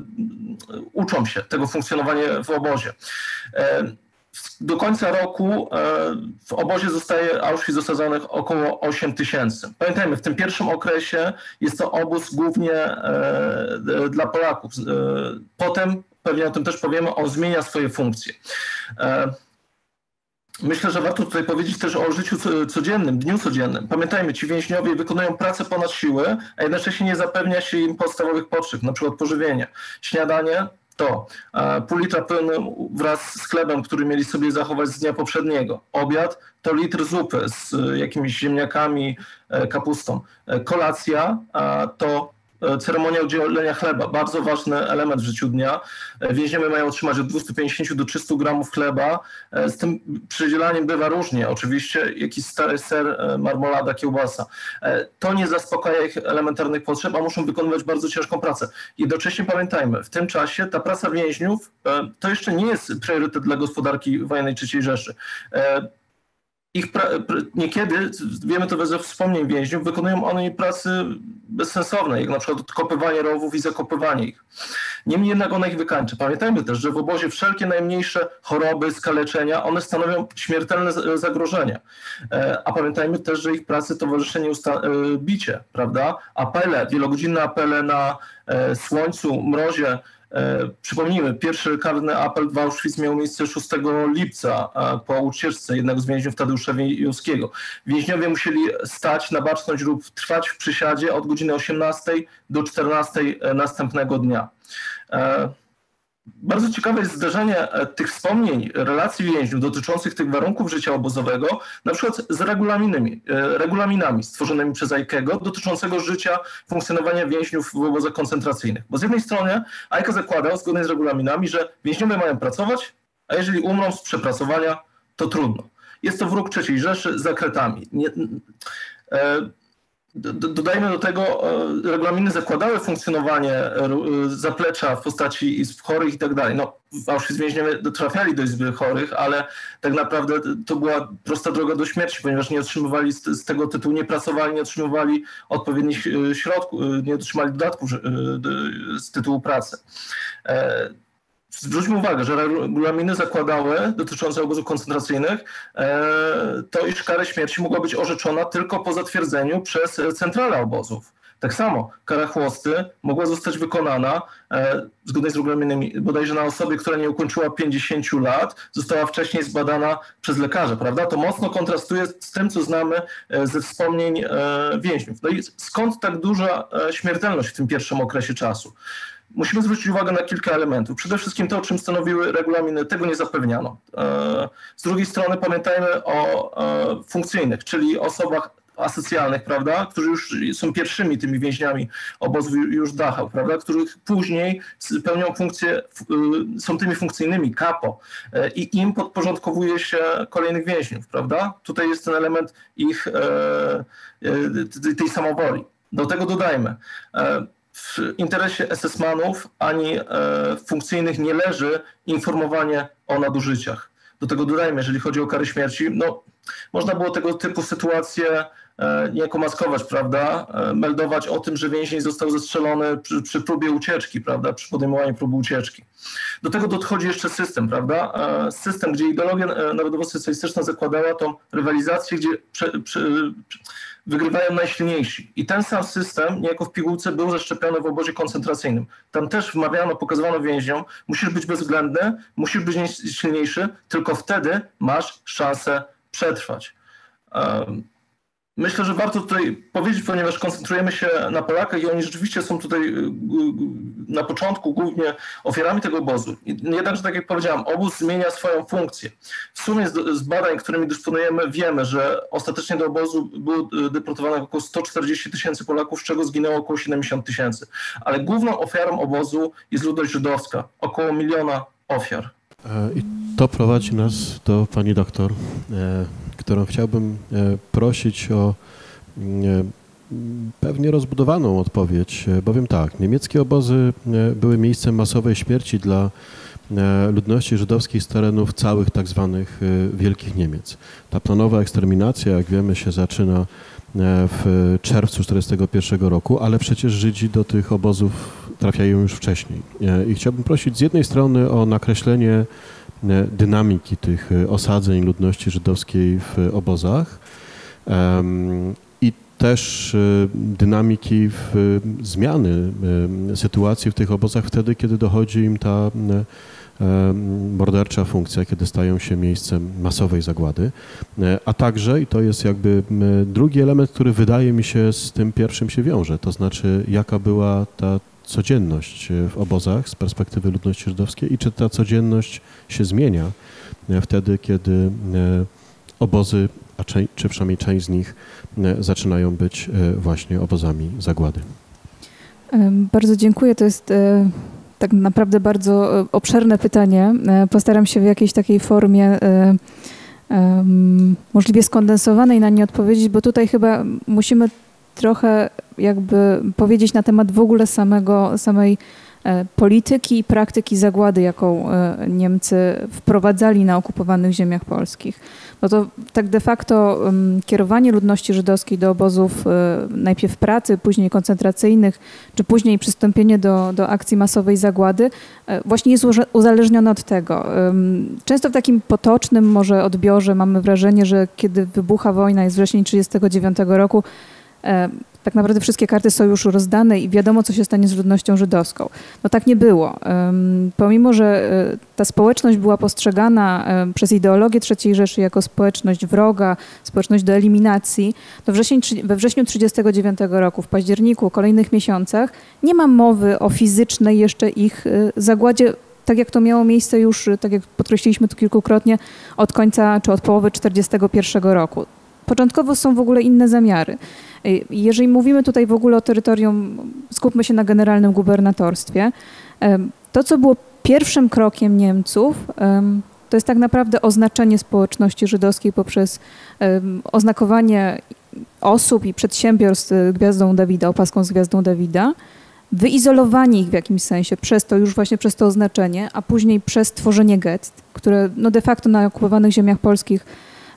uczą się tego funkcjonowania w obozie. Do końca roku w obozie zostaje Auschwitz osadzonych około osiem tysięcy. Pamiętajmy, w tym pierwszym okresie jest to obóz głównie dla Polaków. Potem, pewnie o tym też powiemy, on zmienia swoje funkcje. Myślę, że warto tutaj powiedzieć też o życiu codziennym, dniu codziennym. Pamiętajmy, ci więźniowie wykonują pracę ponad siły, a jednocześnie nie zapewnia się im podstawowych potrzeb, na przykład pożywienia. Śniadanie to pół litra płynu wraz z chlebem, który mieli sobie zachować z dnia poprzedniego. Obiad to litr zupy z jakimiś ziemniakami, kapustą. Kolacja to ceremonia udzielenia chleba, bardzo ważny element w życiu dnia. Więźniowie mają otrzymać od dwustu pięćdziesięciu do trzystu gramów chleba. Z tym przydzielaniem bywa różnie. Oczywiście jakiś stary ser, marmolada, kiełbasa. To nie zaspokaja ich elementarnych potrzeb, a muszą wykonywać bardzo ciężką pracę. Jednocześnie pamiętajmy, w tym czasie ta praca więźniów to jeszcze nie jest priorytet dla gospodarki wojennej trzeciej Rzeszy. Ich niekiedy, wiemy to ze wspomnień więźniów, wykonują oni pracy bezsensowne, jak na przykład odkopywanie rowów i zakopywanie ich. Niemniej jednak ona ich wykańcza. Pamiętajmy też, że w obozie wszelkie najmniejsze choroby, skaleczenia, one stanowią śmiertelne zagrożenie. A pamiętajmy też, że ich pracy towarzyszy nieusta- bicie, prawda? Apele, wielogodzinne apele na słońcu, mrozie. Przypomnijmy, pierwszy karny apel w Auschwitz miał miejsce szóstego lipca po ucieczce jednego z więźniów Tadeusza Wiejowskiego. Więźniowie musieli stać na baczność lub trwać w przysiadzie od godziny osiemnastej do czternastej następnego dnia. Bardzo ciekawe jest zdarzenie tych wspomnień, relacji więźniów dotyczących tych warunków życia obozowego, na przykład z regulaminami, regulaminami stworzonymi przez Eichego dotyczącego życia, funkcjonowania więźniów w obozach koncentracyjnych. Bo z jednej strony Eicke zakładał, zgodnie z regulaminami, że więźniowie mają pracować, a jeżeli umrą z przepracowania, to trudno. Jest to wróg trzeciej Rzeszy z zakretami. Nie, e, Dodajmy do tego, regulaminy zakładały funkcjonowanie zaplecza w postaci izb chorych i tak dalej. No, w Auschwitz więźniowie trafiali do izby chorych, ale tak naprawdę to była prosta droga do śmierci, ponieważ nie otrzymywali z, z tego tytułu, nie pracowali, nie otrzymywali odpowiednich środków, nie otrzymali dodatków z tytułu pracy. zwróćmy uwagę, że regulaminy zakładały dotyczące obozów koncentracyjnych to, iż kara śmierci mogła być orzeczona tylko po zatwierdzeniu przez centralę obozów. Tak samo kara chłosty mogła zostać wykonana e, zgodnie z regulaminem bodajże na osobie, która nie ukończyła pięćdziesięciu lat, została wcześniej zbadana przez lekarza, prawda? To mocno kontrastuje z tym, co znamy ze wspomnień e, więźniów. No i skąd tak duża e, śmiertelność w tym pierwszym okresie czasu? Musimy zwrócić uwagę na kilka elementów. Przede wszystkim to, o czym stanowiły regulaminy, tego nie zapewniano. E, z drugiej strony pamiętajmy o e, funkcyjnych, czyli osobach asocjalnych, prawda, którzy już są pierwszymi tymi więźniami obozu już Dachau, prawda, których później pełnią funkcje, są tymi funkcyjnymi, kapo, i im podporządkowuje się kolejnych więźniów, prawda. Tutaj jest ten element ich, tej samowoli. Do tego dodajmy, w interesie esesmanów ani funkcyjnych nie leży informowanie o nadużyciach. Do tego dodajmy, jeżeli chodzi o kary śmierci, no można było tego typu sytuacje niejako maskować, prawda, meldować o tym, że więzień został zestrzelony przy, przy próbie ucieczki, prawda, przy podejmowaniu próby ucieczki. Do tego dochodzi jeszcze system, prawda, system, gdzie ideologia narodowo-socjalistyczna zakładała tą rywalizację, gdzie prze, prze, wygrywają najsilniejsi. I ten sam system niejako w pigułce był zaszczepiony w obozie koncentracyjnym. Tam też wmawiano, pokazywano więźniom, musisz być bezwzględny, musisz być silniejszy, tylko wtedy masz szansę przetrwać. Um, Myślę, że warto tutaj powiedzieć, ponieważ koncentrujemy się na Polakach i oni rzeczywiście są tutaj na początku głównie ofiarami tego obozu. Jednakże, tak jak powiedziałem, obóz zmienia swoją funkcję. W sumie z, z badań, którymi dysponujemy, wiemy, że ostatecznie do obozu było deportowanych około sto czterdzieści tysięcy Polaków, z czego zginęło około siedemdziesiąt tysięcy. Ale główną ofiarą obozu jest ludność żydowska. Około miliona ofiar. I to prowadzi nas do pani doktor, którą chciałbym prosić o pewnie rozbudowaną odpowiedź, bowiem tak, niemieckie obozy były miejscem masowej śmierci dla ludności żydowskiej z terenów całych tak zwanych Wielkich Niemiec. Ta planowa eksterminacja, jak wiemy, się zaczyna w czerwcu tysiąc dziewięćset czterdziestego pierwszego roku, ale przecież Żydzi do tych obozów trafiają już wcześniej. I chciałbym prosić z jednej strony o nakreślenie dynamiki tych osadzeń ludności żydowskiej w obozach i też dynamiki w zmiany sytuacji w tych obozach wtedy, kiedy dochodzi im ta mordercza funkcja, kiedy stają się miejscem masowej zagłady, a także, i to jest jakby drugi element, który wydaje mi się z tym pierwszym się wiąże, to znaczy jaka była ta codzienność w obozach z perspektywy ludności żydowskiej i czy ta codzienność się zmienia wtedy, kiedy obozy, a czy przynajmniej część z nich zaczynają być właśnie obozami zagłady. Bardzo dziękuję. To jest tak naprawdę bardzo obszerne pytanie. Postaram się w jakiejś takiej formie możliwie skondensowanej na nie odpowiedzieć, bo tutaj chyba musimy trochę jakby powiedzieć na temat w ogóle samego, samej polityki i praktyki zagłady, jaką Niemcy wprowadzali na okupowanych ziemiach polskich. No to tak de facto kierowanie ludności żydowskiej do obozów najpierw pracy, później koncentracyjnych, czy później przystąpienie do, do akcji masowej zagłady właśnie jest uzależnione od tego. Często w takim potocznym może odbiorze mamy wrażenie, że kiedy wybucha wojna, jest wrzesień tysiąc dziewięćset trzydziestego dziewiątego roku, tak naprawdę wszystkie karty są już rozdane i wiadomo, co się stanie z ludnością żydowską. No tak nie było. Pomimo, że ta społeczność była postrzegana przez ideologię trzeciej Rzeszy jako społeczność wroga, społeczność do eliminacji, to we wrześniu tysiąc dziewięćset trzydziestego dziewiątego roku, w październiku, kolejnych miesiącach nie ma mowy o fizycznej jeszcze ich zagładzie, tak jak to miało miejsce już, tak jak podkreśliliśmy tu kilkukrotnie, od końca czy od połowy tysiąc dziewięćset czterdziestego pierwszego roku. Początkowo są w ogóle inne zamiary. Jeżeli mówimy tutaj w ogóle o terytorium, skupmy się na generalnym gubernatorstwie, to, co było pierwszym krokiem Niemców, to jest tak naprawdę oznaczenie społeczności żydowskiej poprzez oznakowanie osób i przedsiębiorstw Gwiazdą Dawida, opaską z Gwiazdą Dawida, wyizolowanie ich w jakimś sensie przez to, już właśnie przez to oznaczenie, a później przez tworzenie gett, które no de facto na okupowanych ziemiach polskich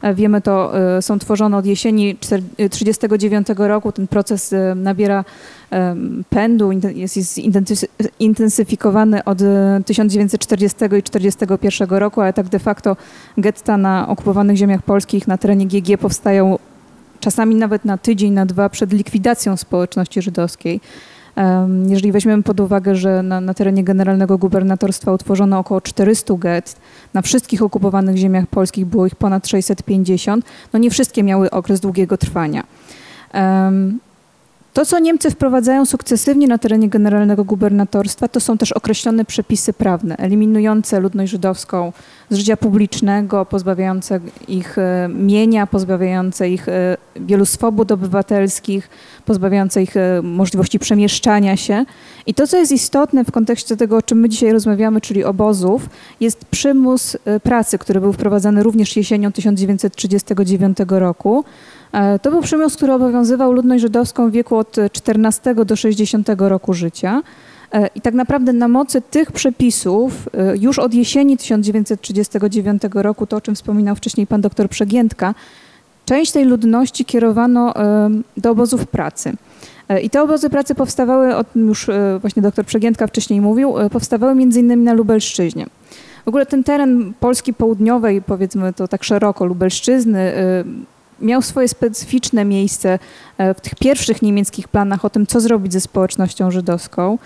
Wiemy to, są tworzone od jesieni tysiąc dziewięćset trzydziestego dziewiątego roku. Ten proces nabiera pędu, jest, jest intensyfikowany od tysiąc dziewięćset czterdziestego i tysiąc dziewięćset czterdziestego pierwszego roku, ale tak de facto getta na okupowanych ziemiach polskich na terenie G G powstają czasami nawet na tydzień, na dwa przed likwidacją społeczności żydowskiej. Jeżeli weźmiemy pod uwagę, że na, na terenie Generalnego Gubernatorstwa utworzono około czterysta gett, na wszystkich okupowanych ziemiach polskich było ich ponad sześćset pięćdziesiąt, no nie wszystkie miały okres długiego trwania. To, co Niemcy wprowadzają sukcesywnie na terenie Generalnego Gubernatorstwa, to są też określone przepisy prawne, eliminujące ludność żydowską z życia publicznego, pozbawiające ich mienia, pozbawiające ich wielu swobód obywatelskich, pozbawiające ich możliwości przemieszczania się. I to, co jest istotne w kontekście tego, o czym my dzisiaj rozmawiamy, czyli obozów, jest przymus pracy, który był wprowadzany również jesienią tysiąc dziewięćset trzydziestego dziewiątego roku. To był przymus, który obowiązywał ludność żydowską w wieku od czternastego do sześćdziesiątego roku życia. I tak naprawdę na mocy tych przepisów już od jesieni tysiąc dziewięćset trzydziestego dziewiątego roku, to o czym wspominał wcześniej pan doktor Przegiętka, część tej ludności kierowano do obozów pracy. I te obozy pracy powstawały, o tym już właśnie doktor Przegiętka wcześniej mówił, powstawały między innymi na Lubelszczyźnie. W ogóle ten teren Polski Południowej, powiedzmy to tak szeroko, Lubelszczyzny, miał swoje specyficzne miejsce w tych pierwszych niemieckich planach o tym, co zrobić ze społecznością żydowską.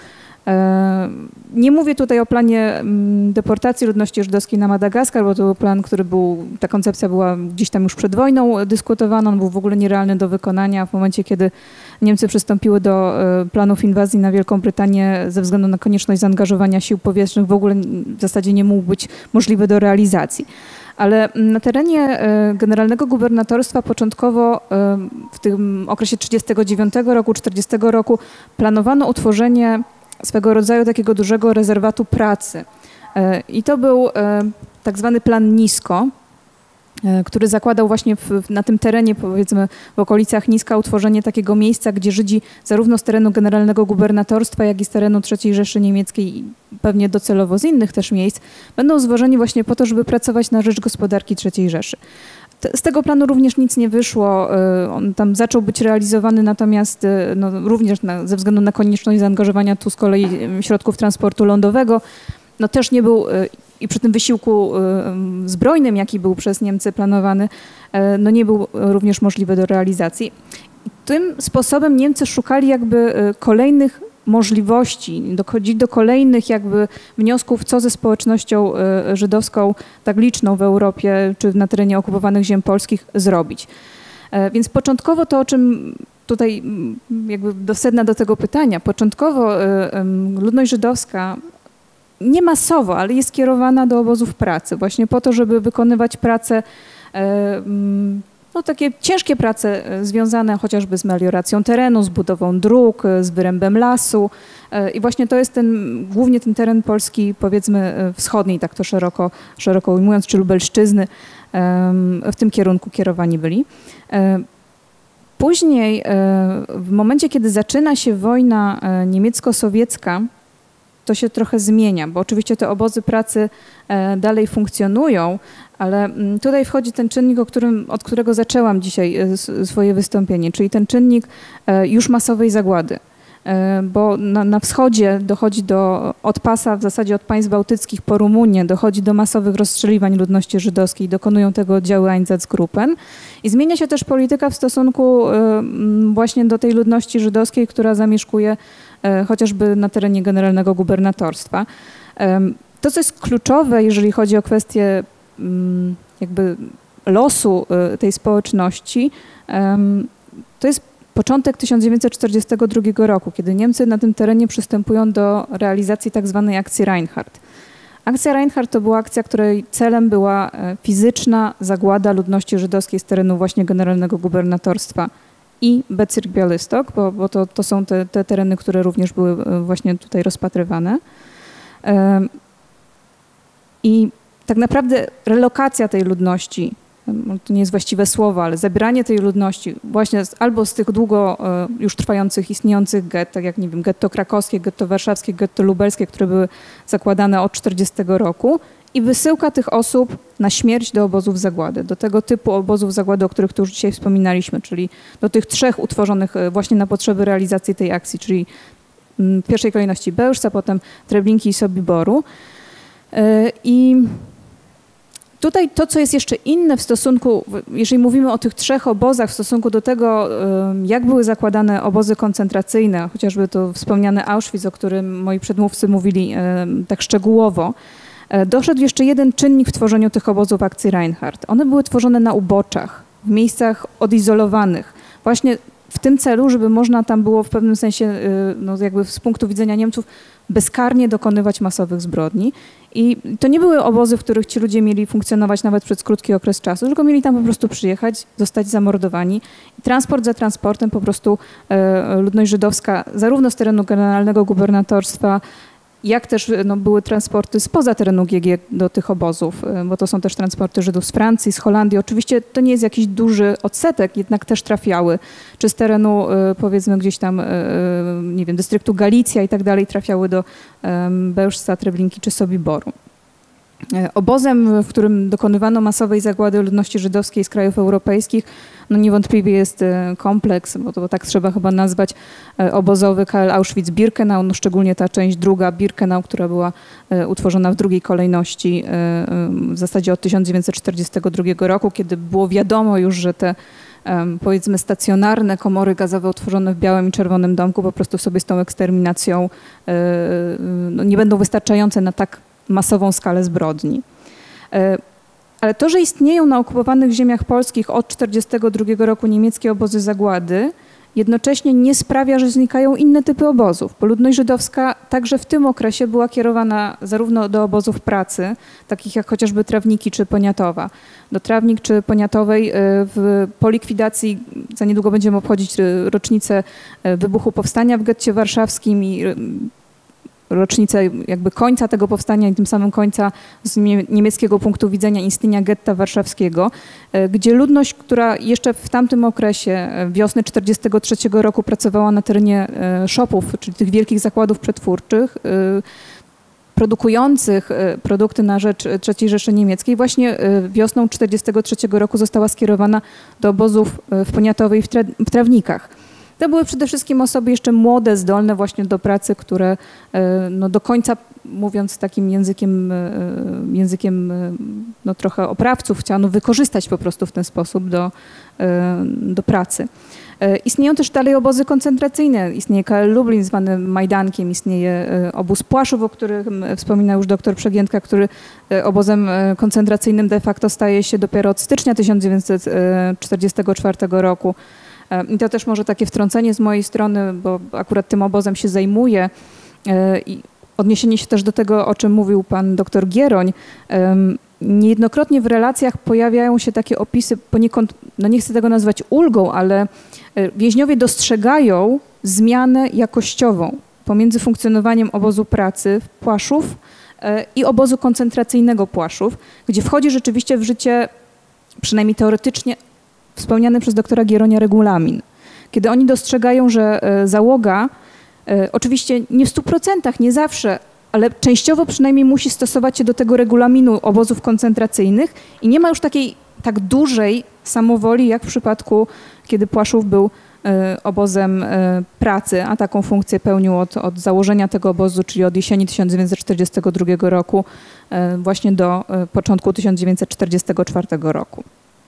Nie mówię tutaj o planie deportacji ludności żydowskiej na Madagaskar, bo to był plan, który był, ta koncepcja była gdzieś tam już przed wojną dyskutowana, on był w ogóle nierealny do wykonania. W momencie, kiedy Niemcy przystąpiły do planów inwazji na Wielką Brytanię ze względu na konieczność zaangażowania sił powietrznych, w ogóle w zasadzie nie mógł być możliwy do realizacji. Ale na terenie Generalnego Gubernatorstwa początkowo w tym okresie trzydziestego dziewiątego roku, czterdziestego roku planowano utworzenie swego rodzaju takiego dużego rezerwatu pracy. I to był tak zwany plan Nisko, który zakładał właśnie w, na tym terenie, powiedzmy w okolicach Niska, utworzenie takiego miejsca, gdzie Żydzi zarówno z terenu Generalnego Gubernatorstwa, jak i z terenu trzeciej Rzeszy Niemieckiej, pewnie docelowo z innych też miejsc, będą zwożeni właśnie po to, żeby pracować na rzecz gospodarki trzeciej Rzeszy. Z tego planu również nic nie wyszło, on tam zaczął być realizowany, natomiast no, również na, ze względu na konieczność zaangażowania tu z kolei środków transportu lądowego, no też nie był i przy tym wysiłku zbrojnym, jaki był przez Niemcy planowany, no nie był również możliwy do realizacji. I tym sposobem Niemcy szukali jakby kolejnych możliwości, dochodzić do kolejnych jakby wniosków, co ze społecznością żydowską tak liczną w Europie czy na terenie okupowanych ziem polskich zrobić. Więc początkowo to, o czym tutaj jakby do sedna do tego pytania, początkowo ludność żydowska nie masowo, ale jest kierowana do obozów pracy właśnie po to, żeby wykonywać pracę, no takie ciężkie prace związane chociażby z melioracją terenu, z budową dróg, z wyrębem lasu i właśnie to jest ten, głównie ten teren Polski powiedzmy wschodniej, tak to szeroko, szeroko ujmując, czy Lubelszczyzny, w tym kierunku kierowani byli. Później w momencie, kiedy zaczyna się wojna niemiecko-sowiecka, to się trochę zmienia, bo oczywiście te obozy pracy dalej funkcjonują, ale tutaj wchodzi ten czynnik, o którym, od którego zaczęłam dzisiaj swoje wystąpienie, czyli ten czynnik już masowej zagłady. Bo na, na wschodzie dochodzi do, od pasa, w zasadzie od państw bałtyckich po Rumunię, dochodzi do masowych rozstrzeliwań ludności żydowskiej, dokonują tego oddziały Einsatzgruppen i zmienia się też polityka w stosunku właśnie do tej ludności żydowskiej, która zamieszkuje chociażby na terenie Generalnego Gubernatorstwa. To, co jest kluczowe, jeżeli chodzi o kwestię jakby losu tej społeczności, to jest początek tysiąc dziewięćset czterdziestego drugiego roku, kiedy Niemcy na tym terenie przystępują do realizacji tak zwanej akcji Reinhardt. Akcja Reinhardt to była akcja, której celem była fizyczna zagłada ludności żydowskiej z terenu właśnie Generalnego Gubernatorstwa i Bezirk Białystok, bo, bo to, to są te, te tereny, które również były właśnie tutaj rozpatrywane. I tak naprawdę relokacja tej ludności, to nie jest właściwe słowo, ale zabieranie tej ludności właśnie z, albo z tych długo już trwających, istniejących gett, tak jak nie wiem, getto krakowskie, getto warszawskie, getto lubelskie, które były zakładane od tysiąc dziewięćset czterdziestego roku i wysyłka tych osób na śmierć do obozów zagłady, do tego typu obozów zagłady, o których tu już dzisiaj wspominaliśmy, czyli do tych trzech utworzonych właśnie na potrzeby realizacji tej akcji, czyli w pierwszej kolejności Bełżca, potem Treblinki i Sobiboru. I tutaj to, co jest jeszcze inne w stosunku, jeżeli mówimy o tych trzech obozach w stosunku do tego, jak były zakładane obozy koncentracyjne, chociażby to wspomniany Auschwitz, o którym moi przedmówcy mówili tak szczegółowo, doszedł jeszcze jeden czynnik w tworzeniu tych obozów akcji Reinhardt. One były tworzone na uboczach, w miejscach odizolowanych, właśnie w tym celu, żeby można tam było w pewnym sensie, no jakby z punktu widzenia Niemców, bezkarnie dokonywać masowych zbrodni. I to nie były obozy, w których ci ludzie mieli funkcjonować nawet przez krótki okres czasu, tylko mieli tam po prostu przyjechać, zostać zamordowani. I transport za transportem po prostu e, ludność żydowska, zarówno z terenu generalnego gubernatorstwa, jak też no, były transporty spoza terenu G G do tych obozów, bo to są też transporty Żydów z Francji, z Holandii. Oczywiście to nie jest jakiś duży odsetek, jednak też trafiały, czy z terenu powiedzmy gdzieś tam, nie wiem, dystryktu Galicja i tak dalej, trafiały do Bełżca, Treblinki czy Sobiboru. Obozem, w którym dokonywano masowej zagłady ludności żydowskiej z krajów europejskich, no niewątpliwie jest kompleks, bo to tak trzeba chyba nazwać, obozowy K L Auschwitz-Birkenau, no szczególnie ta część druga Birkenau, która była utworzona w drugiej kolejności w zasadzie od tysiąc dziewięćset czterdziestego drugiego roku, kiedy było wiadomo już, że te powiedzmy stacjonarne komory gazowe utworzone w Białym i Czerwonym Domku po prostu sobie z tą eksterminacją no, nie będą wystarczające na tak masową skalę zbrodni. Ale to, że istnieją na okupowanych ziemiach polskich od tysiąc dziewięćset czterdziestego drugiego roku niemieckie obozy zagłady, jednocześnie nie sprawia, że znikają inne typy obozów, bo ludność żydowska także w tym okresie była kierowana zarówno do obozów pracy, takich jak chociażby Trawniki czy Poniatowa. Do Trawnik czy Poniatowej w, po likwidacji, za niedługo będziemy obchodzić rocznicę wybuchu powstania w getcie warszawskim i rocznicę jakby końca tego powstania i tym samym końca z niemieckiego punktu widzenia istnienia getta warszawskiego, gdzie ludność, która jeszcze w tamtym okresie wiosny tysiąc dziewięćset czterdziestego trzeciego roku pracowała na terenie shopów, czyli tych wielkich zakładów przetwórczych, produkujących produkty na rzecz trzeciej Rzeszy Niemieckiej, właśnie wiosną tysiąc dziewięćset czterdziestego trzeciego roku została skierowana do obozów w Poniatowej i w, tra- w Trawnikach. To były przede wszystkim osoby jeszcze młode, zdolne właśnie do pracy, które no, do końca, mówiąc takim językiem, językiem no, trochę oprawców, chciano wykorzystać po prostu w ten sposób do, do pracy. Istnieją też dalej obozy koncentracyjne. Istnieje K L Lublin zwany Majdankiem, istnieje obóz Płaszów, o którym wspominał już doktor Przegiętka, który obozem koncentracyjnym de facto staje się dopiero od stycznia tysiąc dziewięćset czterdziestego czwartego roku. I to też może takie wtrącenie z mojej strony, bo akurat tym obozem się zajmuję i odniesienie się też do tego, o czym mówił pan doktor Gieroń. Niejednokrotnie w relacjach pojawiają się takie opisy poniekąd, no nie chcę tego nazwać ulgą, ale więźniowie dostrzegają zmianę jakościową pomiędzy funkcjonowaniem obozu pracy w Płaszów i obozu koncentracyjnego Płaszów, gdzie wchodzi rzeczywiście w życie, przynajmniej teoretycznie, wspomniany przez doktora Gieronia regulamin. Kiedy oni dostrzegają, że załoga, oczywiście nie w stu procentach, nie zawsze, ale częściowo przynajmniej musi stosować się do tego regulaminu obozów koncentracyjnych i nie ma już takiej tak dużej samowoli, jak w przypadku, kiedy Płaszów był obozem pracy, a taką funkcję pełnił od, od założenia tego obozu, czyli od jesieni tysiąc dziewięćset czterdziestego drugiego roku właśnie do początku tysiąc dziewięćset czterdziestego czwartego roku.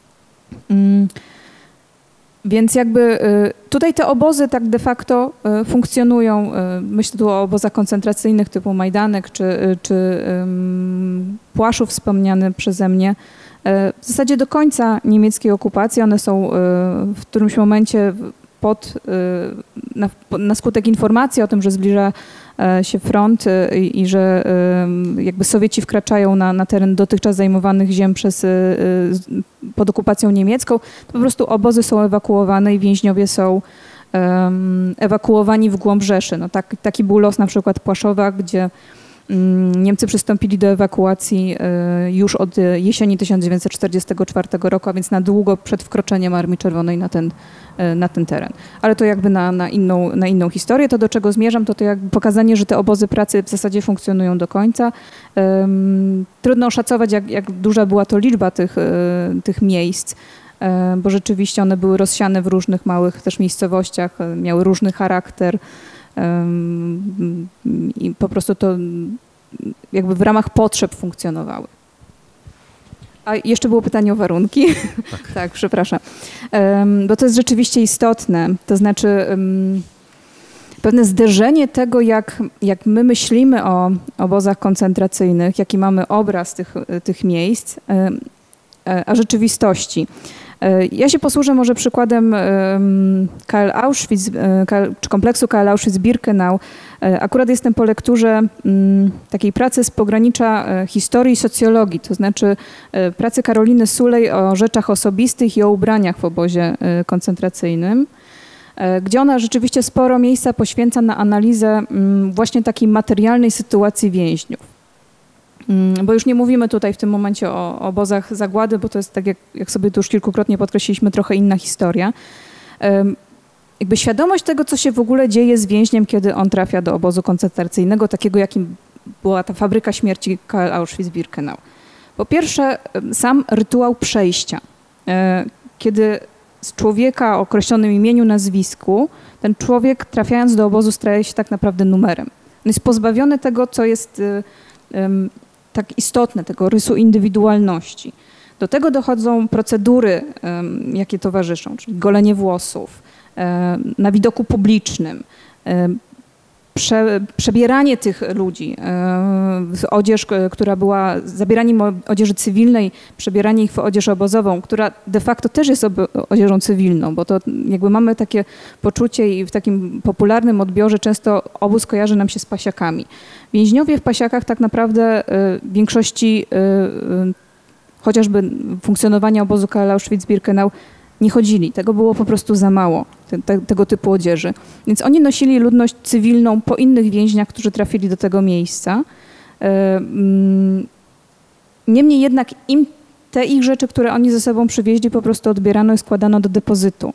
Więc jakby tutaj te obozy tak de facto funkcjonują, myślę tu o obozach koncentracyjnych typu Majdanek czy, czy Płaszów wspomniany przeze mnie. W zasadzie do końca niemieckiej okupacji one są w którymś momencie pod, na, na skutek informacji o tym, że zbliża się front i, i że jakby Sowieci wkraczają na, na teren dotychczas zajmowanych ziem przez, pod okupacją niemiecką, to po prostu obozy są ewakuowane i więźniowie są um, ewakuowani w głąb Rzeszy. No tak, taki był los na przykład Płaszowa, gdzie Niemcy przystąpili do ewakuacji już od jesieni tysiąc dziewięćset czterdziestego czwartego roku, a więc na długo przed wkroczeniem Armii Czerwonej na ten, na ten teren. Ale to jakby na, na, inną, na inną historię. To, do czego zmierzam, to, to jakby pokazanie, że te obozy pracy w zasadzie funkcjonują do końca. Trudno oszacować, jak, jak duża była to liczba tych, tych miejsc, bo rzeczywiście one były rozsiane w różnych małych też miejscowościach, miały różny charakter. I po prostu to jakby w ramach potrzeb funkcjonowały. A jeszcze było pytanie o warunki. Tak, tak, przepraszam. Bo to jest rzeczywiście istotne. To znaczy pewne zderzenie tego, jak, jak my myślimy o obozach koncentracyjnych, jaki mamy obraz tych, tych miejsc, a rzeczywistości. Ja się posłużę może przykładem K L Auschwitz, czy kompleksu K L Auschwitz-Birkenau. Akurat jestem po lekturze takiej pracy z pogranicza historii i socjologii, to znaczy pracy Karoliny Sulej o rzeczach osobistych i o ubraniach w obozie koncentracyjnym, gdzie ona rzeczywiście sporo miejsca poświęca na analizę właśnie takiej materialnej sytuacji więźniów. Bo już nie mówimy tutaj w tym momencie o obozach zagłady, bo to jest, tak jak, jak sobie tu już kilkukrotnie podkreśliliśmy, trochę inna historia. Jakby świadomość tego, co się w ogóle dzieje z więźniem, kiedy on trafia do obozu koncentracyjnego, takiego jakim była ta fabryka śmierci K L Auschwitz-Birkenau. Po pierwsze, sam rytuał przejścia. Kiedy z człowieka o określonym imieniu, nazwisku, ten człowiek trafiając do obozu staje się tak naprawdę numerem. On jest pozbawiony tego, co jest tak istotne, tego rysu indywidualności. Do tego dochodzą procedury, jakie towarzyszą, czyli golenie włosów, na widoku publicznym, prze, przebieranie tych ludzi w odzież, która była, zabieranie im odzieży cywilnej, przebieranie ich w odzież obozową, która de facto też jest odzieżą cywilną, bo to jakby mamy takie poczucie i w takim popularnym odbiorze często obóz kojarzy nam się z pasiakami. Więźniowie w pasiakach tak naprawdę w większości chociażby funkcjonowania obozu K L Auschwitz-Birkenau nie chodzili. Tego było po prostu za mało, te, te, tego typu odzieży. Więc oni nosili ludność cywilną po innych więźniach, którzy trafili do tego miejsca. Niemniej jednak im te ich rzeczy, które oni ze sobą przywieźli, po prostu odbierano i składano do depozytu.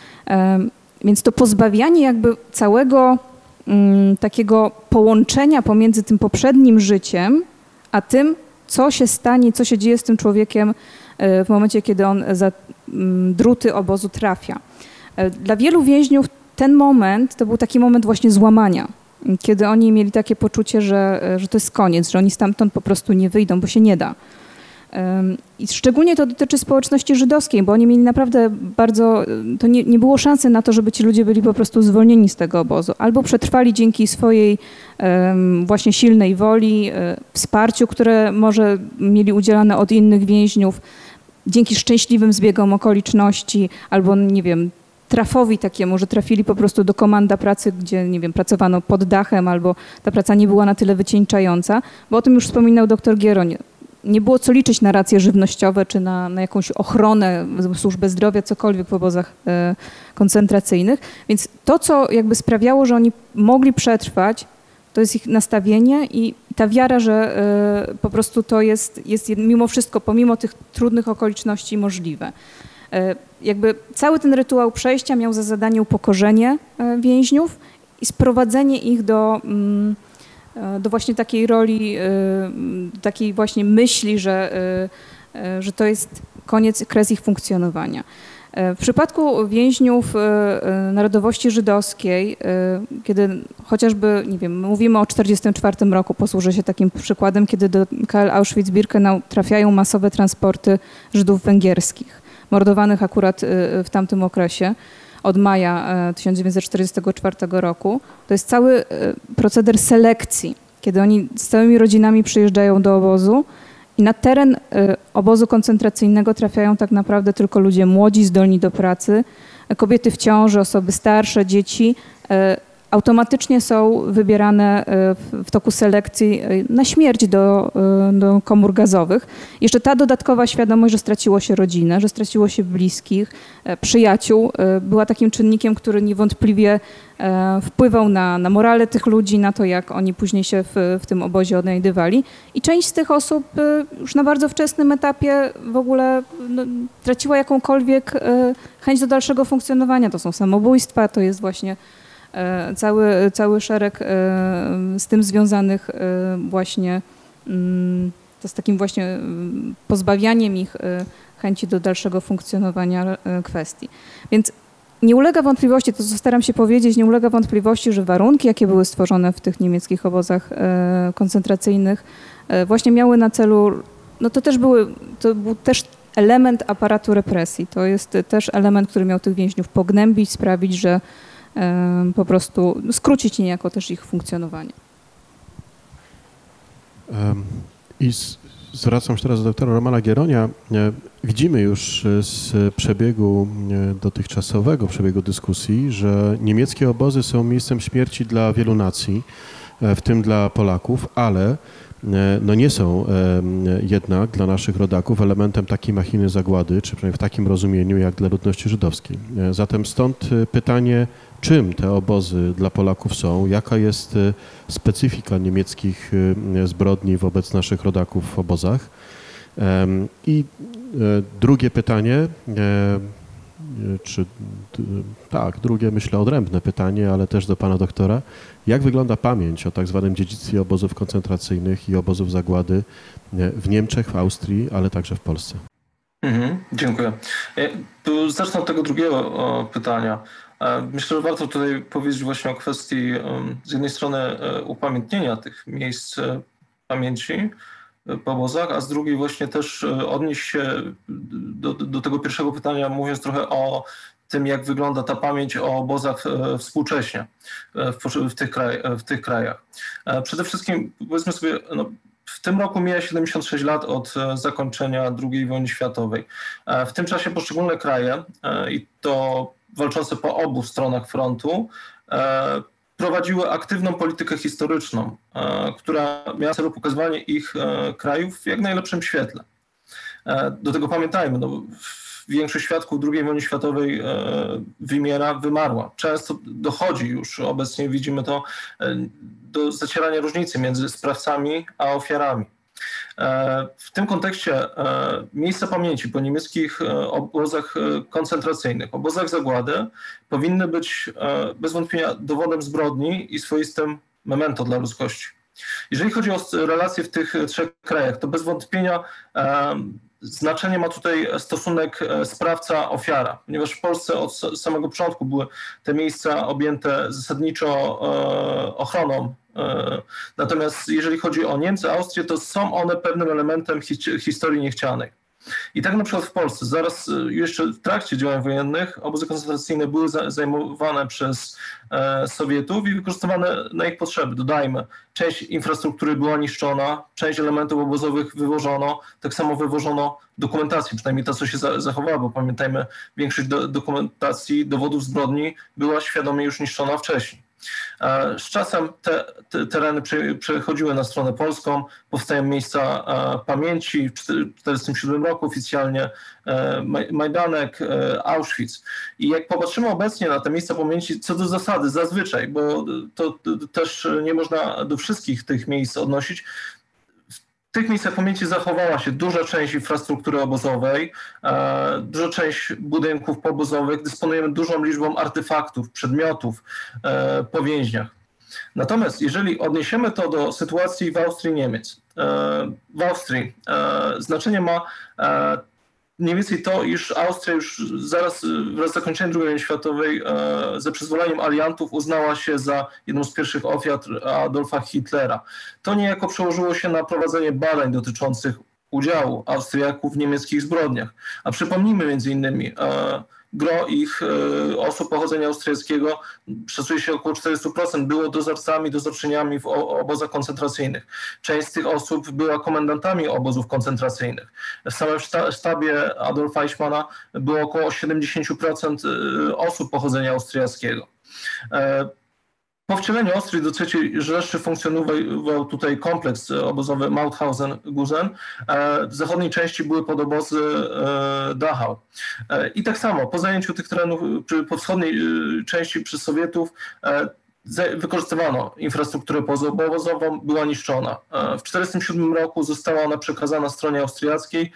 Więc to pozbawianie jakby całego takiego połączenia pomiędzy tym poprzednim życiem, a tym, co się stanie, co się dzieje z tym człowiekiem w momencie, kiedy on za druty obozu trafia. Dla wielu więźniów ten moment to był taki moment właśnie złamania, kiedy oni mieli takie poczucie, że, że to jest koniec, że oni stamtąd po prostu nie wyjdą, bo się nie da. I szczególnie to dotyczy społeczności żydowskiej, bo oni mieli naprawdę bardzo, to nie, nie było szansy na to, żeby ci ludzie byli po prostu zwolnieni z tego obozu. Albo przetrwali dzięki swojej właśnie silnej woli, wsparciu, które może mieli udzielane od innych więźniów, dzięki szczęśliwym zbiegom okoliczności, albo nie wiem, trafowi takiemu, że trafili po prostu do komanda pracy, gdzie nie wiem, pracowano pod dachem, albo ta praca nie była na tyle wycieńczająca, bo o tym już wspominał doktor Gieroń. Nie było co liczyć na racje żywnościowe, czy na, na jakąś ochronę, służbę zdrowia, cokolwiek w obozach e, koncentracyjnych. Więc to, co jakby sprawiało, że oni mogli przetrwać, to jest ich nastawienie i ta wiara, że e, po prostu to jest, jest mimo wszystko, pomimo tych trudnych okoliczności możliwe. E, jakby cały ten rytuał przejścia miał za zadanie upokorzenie e, więźniów i sprowadzenie ich do... Mm, do właśnie takiej roli, takiej właśnie myśli, że, że to jest koniec, kres ich funkcjonowania. W przypadku więźniów narodowości żydowskiej, kiedy chociażby, nie wiem, mówimy o czterdziestym czwartym roku, posłużę się takim przykładem, kiedy do K L Auschwitz-Birkenau trafiają masowe transporty Żydów węgierskich, mordowanych akurat w tamtym okresie, od maja tysiąc dziewięćset czterdziestego czwartego roku. To jest cały proceder selekcji, kiedy oni z całymi rodzinami przyjeżdżają do obozu i na teren obozu koncentracyjnego trafiają tak naprawdę tylko ludzie młodzi, zdolni do pracy, kobiety w ciąży, osoby starsze, dzieci, automatycznie są wybierane w toku selekcji na śmierć do, do komór gazowych. Jeszcze ta dodatkowa świadomość, że straciło się rodzinę, że straciło się bliskich, przyjaciół, była takim czynnikiem, który niewątpliwie wpływał na, na morale tych ludzi, na to, jak oni później się w, w tym obozie odnajdywali. I część z tych osób już na bardzo wczesnym etapie w ogóle no, traciła jakąkolwiek chęć do dalszego funkcjonowania. To są samobójstwa, to jest właśnie cały, cały szereg z tym związanych właśnie, to z takim właśnie pozbawianiem ich chęci do dalszego funkcjonowania kwestii. Więc nie ulega wątpliwości, to co staram się powiedzieć, nie ulega wątpliwości, że warunki, jakie były stworzone w tych niemieckich obozach koncentracyjnych, właśnie miały na celu, no to też były, to był też element aparatu represji. To jest też element, który miał tych więźniów pognębić, sprawić, że po prostu skrócić niejako też ich funkcjonowanie. I z, zwracam się teraz do doktora Romana Gieronia. Widzimy już z przebiegu dotychczasowego, przebiegu dyskusji, że niemieckie obozy są miejscem śmierci dla wielu nacji, w tym dla Polaków, ale no nie są jednak dla naszych rodaków elementem takiej machiny zagłady, czy przynajmniej w takim rozumieniu, jak dla ludności żydowskiej. Zatem stąd pytanie, czym te obozy dla Polaków są, jaka jest specyfika niemieckich zbrodni wobec naszych rodaków w obozach. I drugie pytanie, czy tak, drugie myślę odrębne pytanie, ale też do pana doktora. Jak wygląda pamięć o tak zwanym dziedzictwie obozów koncentracyjnych i obozów zagłady w Niemczech, w Austrii, ale także w Polsce? Mhm, dziękuję. Tu zacznę od tego drugiego pytania. Myślę, że warto tutaj powiedzieć właśnie o kwestii z jednej strony upamiętnienia tych miejsc pamięci po obozach, a z drugiej właśnie też odnieść się do, do tego pierwszego pytania, mówiąc trochę o tym, jak wygląda ta pamięć o obozach współcześnie w, w, tych, kraj, w tych krajach. Przede wszystkim powiedzmy sobie, no, w tym roku mija siedemdziesiąt sześć lat od zakończenia drugiej wojny światowej. W tym czasie poszczególne kraje, i to walczące po obu stronach frontu, prowadziły aktywną politykę historyczną, która miała na celu pokazywanie ich krajów w jak najlepszym świetle. Do tego pamiętajmy, no, większość świadków drugiej wojny światowej wymiera, wymarła. Często dochodzi już, obecnie widzimy to, do zacierania różnicy między sprawcami a ofiarami. W tym kontekście miejsca pamięci po niemieckich obozach koncentracyjnych, obozach zagłady powinny być bez wątpienia dowodem zbrodni i swoistym memento dla ludzkości. Jeżeli chodzi o relacje w tych trzech krajach, to bez wątpienia znaczenie ma tutaj stosunek sprawca-ofiara, ponieważ w Polsce od samego początku były te miejsca objęte zasadniczo ochroną. Natomiast jeżeli chodzi o Niemcy, Austrię, to są one pewnym elementem historii niechcianej. I tak na przykład w Polsce, zaraz jeszcze w trakcie działań wojennych, obozy koncentracyjne były zajmowane przez Sowietów i wykorzystywane na ich potrzeby. Dodajmy, część infrastruktury była niszczona, część elementów obozowych wywożono, tak samo wywożono dokumentację, przynajmniej ta, co się zachowała, bo pamiętajmy, większość do, dokumentacji, dowodów zbrodni była świadomie już niszczona wcześniej. Z czasem te, te tereny przechodziły na stronę polską, powstają miejsca pamięci. W tysiąc dziewięćset czterdziestym siódmym roku oficjalnie Majdanek, Auschwitz. I jak popatrzymy obecnie na te miejsca pamięci, co do zasady, zazwyczaj, bo to, to też nie można do wszystkich tych miejsc odnosić, w tych miejscach pamięci zachowała się duża część infrastruktury obozowej, e, duża część budynków poobozowych, dysponujemy dużą liczbą artefaktów, przedmiotów e, po więźniach. Natomiast jeżeli odniesiemy to do sytuacji w Austrii Niemiec, e, w Austrii e, znaczenie ma e, mniej więcej to, iż Austria już zaraz wraz z zakończeniem drugiej wojny światowej e, za przyzwoleniem aliantów uznała się za jedną z pierwszych ofiar Adolfa Hitlera. To niejako przełożyło się na prowadzenie badań dotyczących udziału Austriaków w niemieckich zbrodniach. A przypomnijmy między innymi, e, gro ich e, osób pochodzenia austriackiego, szacuje się około czterdzieści procent, było dozorcami, dozorczyniami w obozach koncentracyjnych. Część z tych osób była komendantami obozów koncentracyjnych. W samym sztabie Adolfa Eichmanna było około siedemdziesiąt procent osób pochodzenia austriackiego. E, Po wcieleniu Austrii do trzeciej Rzeszy funkcjonował tutaj kompleks obozowy Mauthausen-Gusen. W zachodniej części były podobozy Dachau. I tak samo po zajęciu tych terenów po wschodniej części przez Sowietów wykorzystywano infrastrukturę pozobowozową, była niszczona. W tysiąc dziewięćset czterdziestym siódmym roku została ona przekazana stronie austriackiej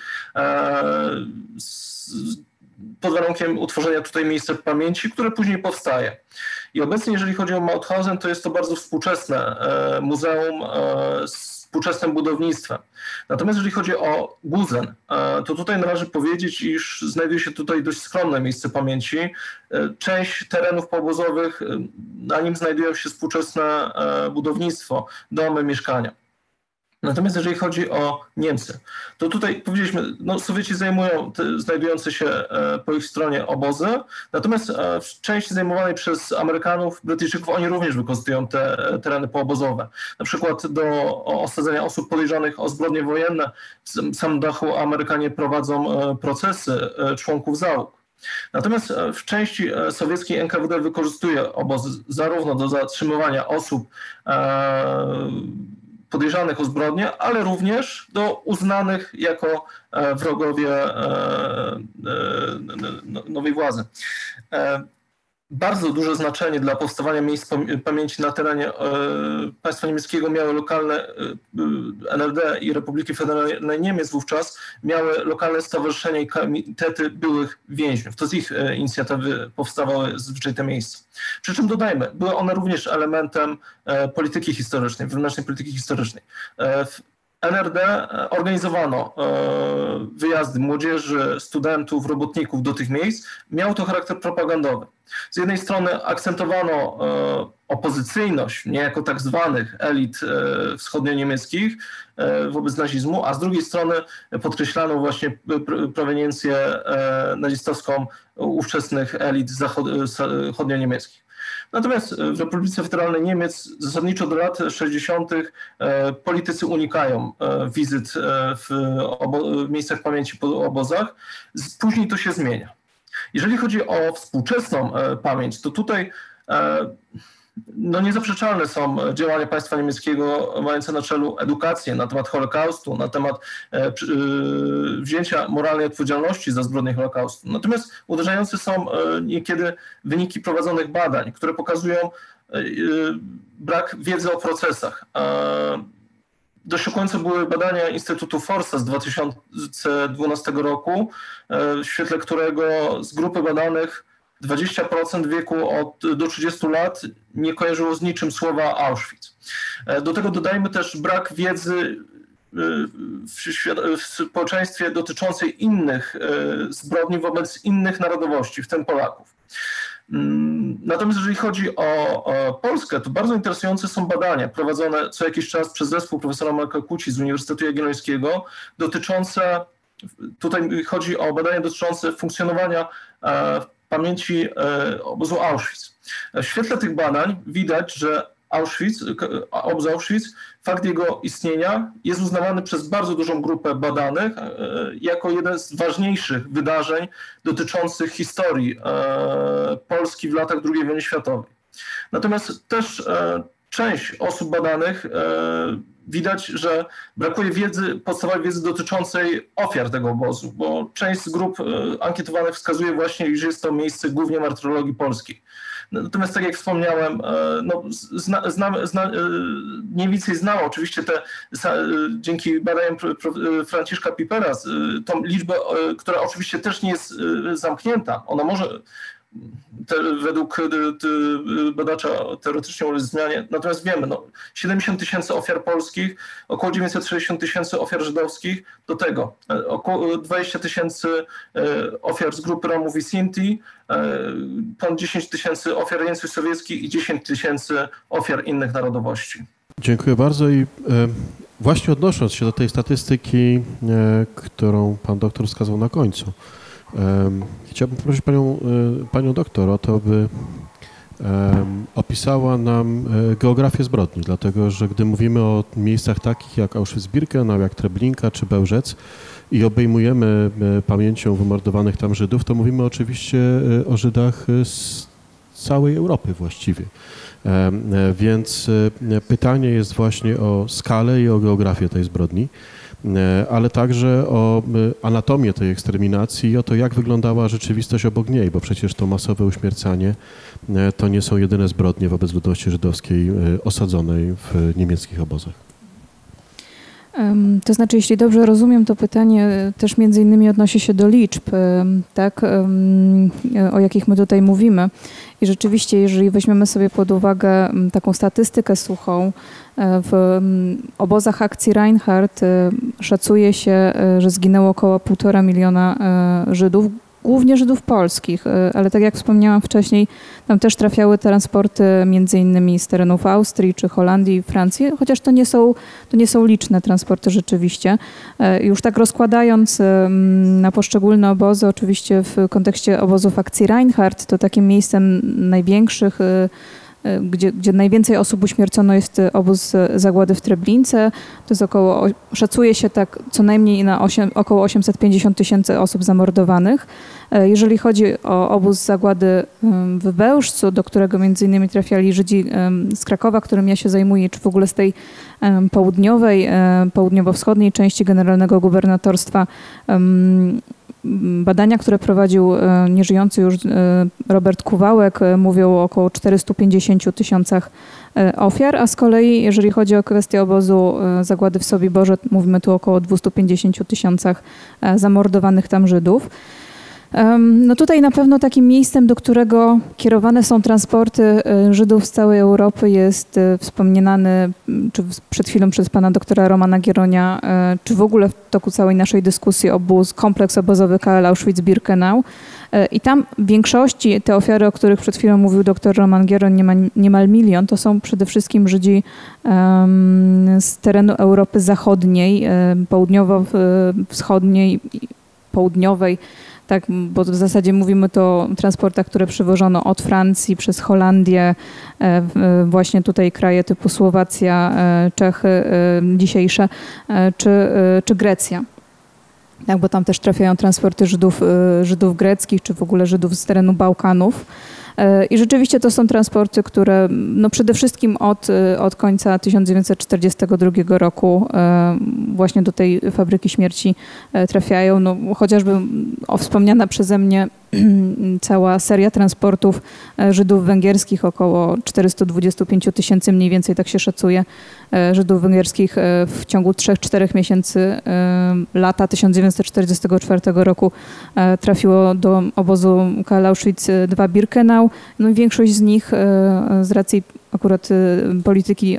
pod warunkiem utworzenia tutaj miejsca pamięci, które później powstaje. I obecnie, jeżeli chodzi o Mauthausen, to jest to bardzo współczesne muzeum z współczesnym budownictwem. Natomiast jeżeli chodzi o Gusen, to tutaj należy powiedzieć, iż znajduje się tutaj dość skromne miejsce pamięci. Część terenów poobozowych, na nim znajdują się współczesne budownictwo, domy, mieszkania. Natomiast jeżeli chodzi o Niemcy, to tutaj powiedzieliśmy, no Sowieci zajmują te znajdujące się po ich stronie obozy, natomiast w części zajmowanej przez Amerykanów, Brytyjczyków, oni również wykorzystują te tereny poobozowe. Na przykład do osadzenia osób podejrzanych o zbrodnie wojenne w samym dachu Amerykanie prowadzą procesy członków załóg. Natomiast w części sowieckiej N K W D wykorzystuje obozy zarówno do zatrzymywania osób podejrzanych o zbrodnie, ale również do uznanych jako wrogowie nowej władzy. Bardzo duże znaczenie dla powstawania miejsc pamięci na terenie państwa niemieckiego miały lokalne N R D i Republiki Federalnej Niemiec wówczas, miały lokalne stowarzyszenia i komitety byłych więźniów. To z ich inicjatywy powstawały zazwyczaj te miejsca. Przy czym dodajmy, były one również elementem polityki historycznej, wewnętrznej polityki historycznej. W N R D organizowano wyjazdy młodzieży, studentów, robotników do tych miejsc. Miało to charakter propagandowy. Z jednej strony akcentowano opozycyjność niejako tak zwanych elit wschodnio-niemieckich wobec nazizmu, a z drugiej strony podkreślano właśnie proweniencję nazistowską ówczesnych elit zachodnio-niemieckich. Natomiast w Republice Federalnej Niemiec zasadniczo do lat sześćdziesiątych politycy unikają wizyt w, w miejscach pamięci po obozach. Później to się zmienia. Jeżeli chodzi o współczesną pamięć, to tutaj no niezaprzeczalne są działania państwa niemieckiego mające na celu edukację na temat Holokaustu, na temat e, y, wzięcia moralnej odpowiedzialności za zbrodnie Holokaustu. Natomiast uderzające są e, niekiedy wyniki prowadzonych badań, które pokazują e, brak wiedzy o procesach. E, Dość szokujące były badania Instytutu Forsa z dwa tysiące dwunastego roku, e, w świetle którego z grupy badanych dwadzieścia procent wieku od, do trzydziestu lat nie kojarzyło z niczym słowa Auschwitz. Do tego dodajmy też brak wiedzy w, w społeczeństwie dotyczącej innych zbrodni wobec innych narodowości, w tym Polaków. Natomiast jeżeli chodzi o, o Polskę, to bardzo interesujące są badania prowadzone co jakiś czas przez zespół profesora Marka Kuci z Uniwersytetu Jagiellońskiego dotyczące, tutaj chodzi o badania dotyczące funkcjonowania pamięci obozu Auschwitz. W świetle tych badań widać, że Auschwitz, obóz Auschwitz, fakt jego istnienia jest uznawany przez bardzo dużą grupę badanych jako jeden z ważniejszych wydarzeń dotyczących historii Polski w latach drugiej wojny światowej. Natomiast też część osób badanych widać, że brakuje wiedzy, podstawowej wiedzy dotyczącej ofiar tego obozu, bo część z grup ankietowanych wskazuje właśnie, że jest to miejsce głównie martyrologii polskiej. Natomiast tak jak wspomniałem, no, zna, zna, zna, mniej więcej znało oczywiście te, dzięki badaniom Franciszka Pipera, tą liczbę, która oczywiście też nie jest zamknięta. Ona może Te, według te, badacza teoretycznie uległ zmianie. Natomiast wiemy, no, siedemdziesiąt tysięcy ofiar polskich, około dziewięćset sześćdziesiąt tysięcy ofiar żydowskich, do tego około dwadzieścia tysięcy ofiar z grupy Romów i Sinti, ponad dziesięć tysięcy ofiar jeńców sowieckich i dziesięć tysięcy ofiar innych narodowości. Dziękuję bardzo i e, właśnie odnosząc się do tej statystyki, e, którą pan doktor wskazał na końcu, chciałbym prosić panią, panią doktor o to, by opisała nam geografię zbrodni, dlatego że gdy mówimy o miejscach takich jak Auschwitz-Birkenau, jak Treblinka czy Bełżec i obejmujemy pamięcią wymordowanych tam Żydów, to mówimy oczywiście o Żydach z całej Europy właściwie. Więc pytanie jest właśnie o skalę i o geografię tej zbrodni, ale także o anatomię tej eksterminacji i o to, jak wyglądała rzeczywistość obok niej, bo przecież to masowe uśmiercanie to nie są jedyne zbrodnie wobec ludności żydowskiej osadzonej w niemieckich obozach. To znaczy, jeśli dobrze rozumiem, to pytanie też między innymi odnosi się do liczb, tak, o jakich my tutaj mówimy. I rzeczywiście, jeżeli weźmiemy sobie pod uwagę taką statystykę suchą, w obozach akcji Reinhardt szacuje się, że zginęło około półtora miliona Żydów, głównie Żydów polskich, ale tak jak wspomniałam wcześniej, tam też trafiały transporty między innymi z terenów Austrii czy Holandii i Francji, chociaż to nie są, to nie są liczne transporty rzeczywiście. Już tak rozkładając na poszczególne obozy, oczywiście w kontekście obozów akcji Reinhardt, to takim miejscem największych, Gdzie, gdzie najwięcej osób uśmiercono, jest obóz zagłady w Treblince. To jest około, szacuje się tak co najmniej na osiem, około osiemset pięćdziesiąt tysięcy osób zamordowanych. Jeżeli chodzi o obóz zagłady w Bełżcu, do którego między innymi trafiali Żydzi z Krakowa, którym ja się zajmuję, czy w ogóle z tej południowej, południowo-wschodniej części generalnego gubernatorstwa, badania, które prowadził nieżyjący już Robert Kuwałek, mówią o około czterystu pięćdziesięciu tysiącach ofiar, a z kolei jeżeli chodzi o kwestię obozu zagłady w Sobiborze, mówimy tu o około dwustu pięćdziesięciu tysiącach zamordowanych tam Żydów. No tutaj na pewno takim miejscem, do którego kierowane są transporty Żydów z całej Europy, jest wspomniany czy przed chwilą przez pana doktora Romana Gieronia, czy w ogóle w toku całej naszej dyskusji obóz, kompleks obozowy K L Auschwitz-Birkenau. I tam w większości te ofiary, o których przed chwilą mówił dr Roman Gieroń, niemal, niemal milion, to są przede wszystkim Żydzi um, z terenu Europy Zachodniej, południowo-wschodniej, południowej, tak, bo w zasadzie mówimy to o transportach, które przywożono od Francji przez Holandię, właśnie tutaj kraje typu Słowacja, Czechy dzisiejsze, czy, czy Grecja. Tak, bo tam też trafiają transporty Żydów, Żydów greckich, czy w ogóle Żydów z terenu Bałkanów. I rzeczywiście to są transporty, które no przede wszystkim od, od końca tysiąc dziewięćset czterdziestego drugiego roku właśnie do tej fabryki śmierci trafiają. No, chociażby o wspomniana przeze mnie cała seria transportów Żydów węgierskich, około czterysta dwadzieścia pięć tysięcy mniej więcej, tak się szacuje, Żydów węgierskich w ciągu trzech czterech miesięcy lata tysiąc dziewięćset czterdziestego czwartego roku trafiło do obozu K L Auschwitz dwa Birkenau. No i większość z nich z racji akurat polityki,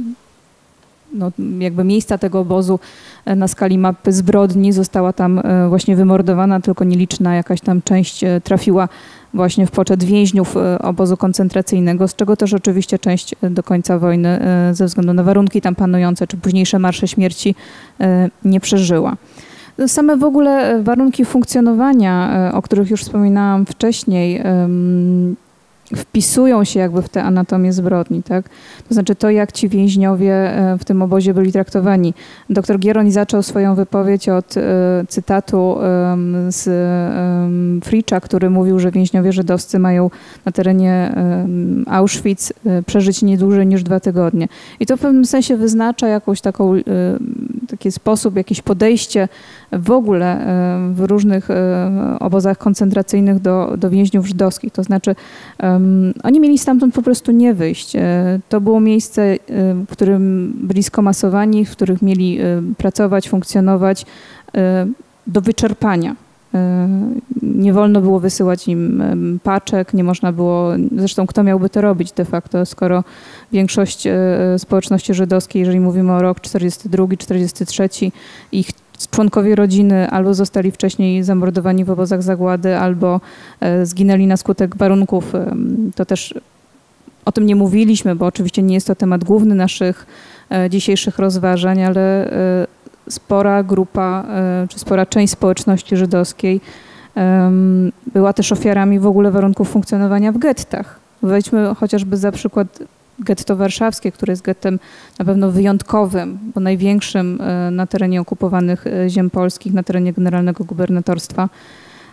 no, jakby miejsca tego obozu na skali mapy zbrodni została tam właśnie wymordowana, tylko nieliczna jakaś tam część trafiła właśnie w poczet więźniów obozu koncentracyjnego, z czego też oczywiście część do końca wojny ze względu na warunki tam panujące, czy późniejsze marsze śmierci nie przeżyła. Same w ogóle warunki funkcjonowania, o których już wspominałam wcześniej, wpisują się jakby w tę anatomię zbrodni, tak? To znaczy to, jak ci więźniowie w tym obozie byli traktowani. Doktor Gieroń zaczął swoją wypowiedź od cytatu z Fritscha, który mówił, że więźniowie żydowscy mają na terenie Auschwitz przeżyć nie dłużej niż dwa tygodnie. I to w pewnym sensie wyznacza jakąś taką, taki sposób, jakieś podejście w ogóle w różnych obozach koncentracyjnych do, do więźniów żydowskich. To znaczy um, oni mieli stamtąd po prostu nie wyjść. To było miejsce, w którym byli skomasowani, w których mieli pracować, funkcjonować do wyczerpania. Nie wolno było wysyłać im paczek, nie można było, zresztą kto miałby to robić de facto, skoro większość społeczności żydowskiej, jeżeli mówimy o rok czterdziesty drugi, czterdziesty trzeci, ich członkowie rodziny albo zostali wcześniej zamordowani w obozach zagłady, albo zginęli na skutek warunków. To też o tym nie mówiliśmy, bo oczywiście nie jest to temat główny naszych dzisiejszych rozważań, ale spora grupa, czy spora część społeczności żydowskiej była też ofiarami w ogóle warunków funkcjonowania w gettach. Wejdźmy chociażby za przykład getto warszawskie, które jest gettem na pewno wyjątkowym, bo największym na terenie okupowanych ziem polskich, na terenie generalnego gubernatorstwa.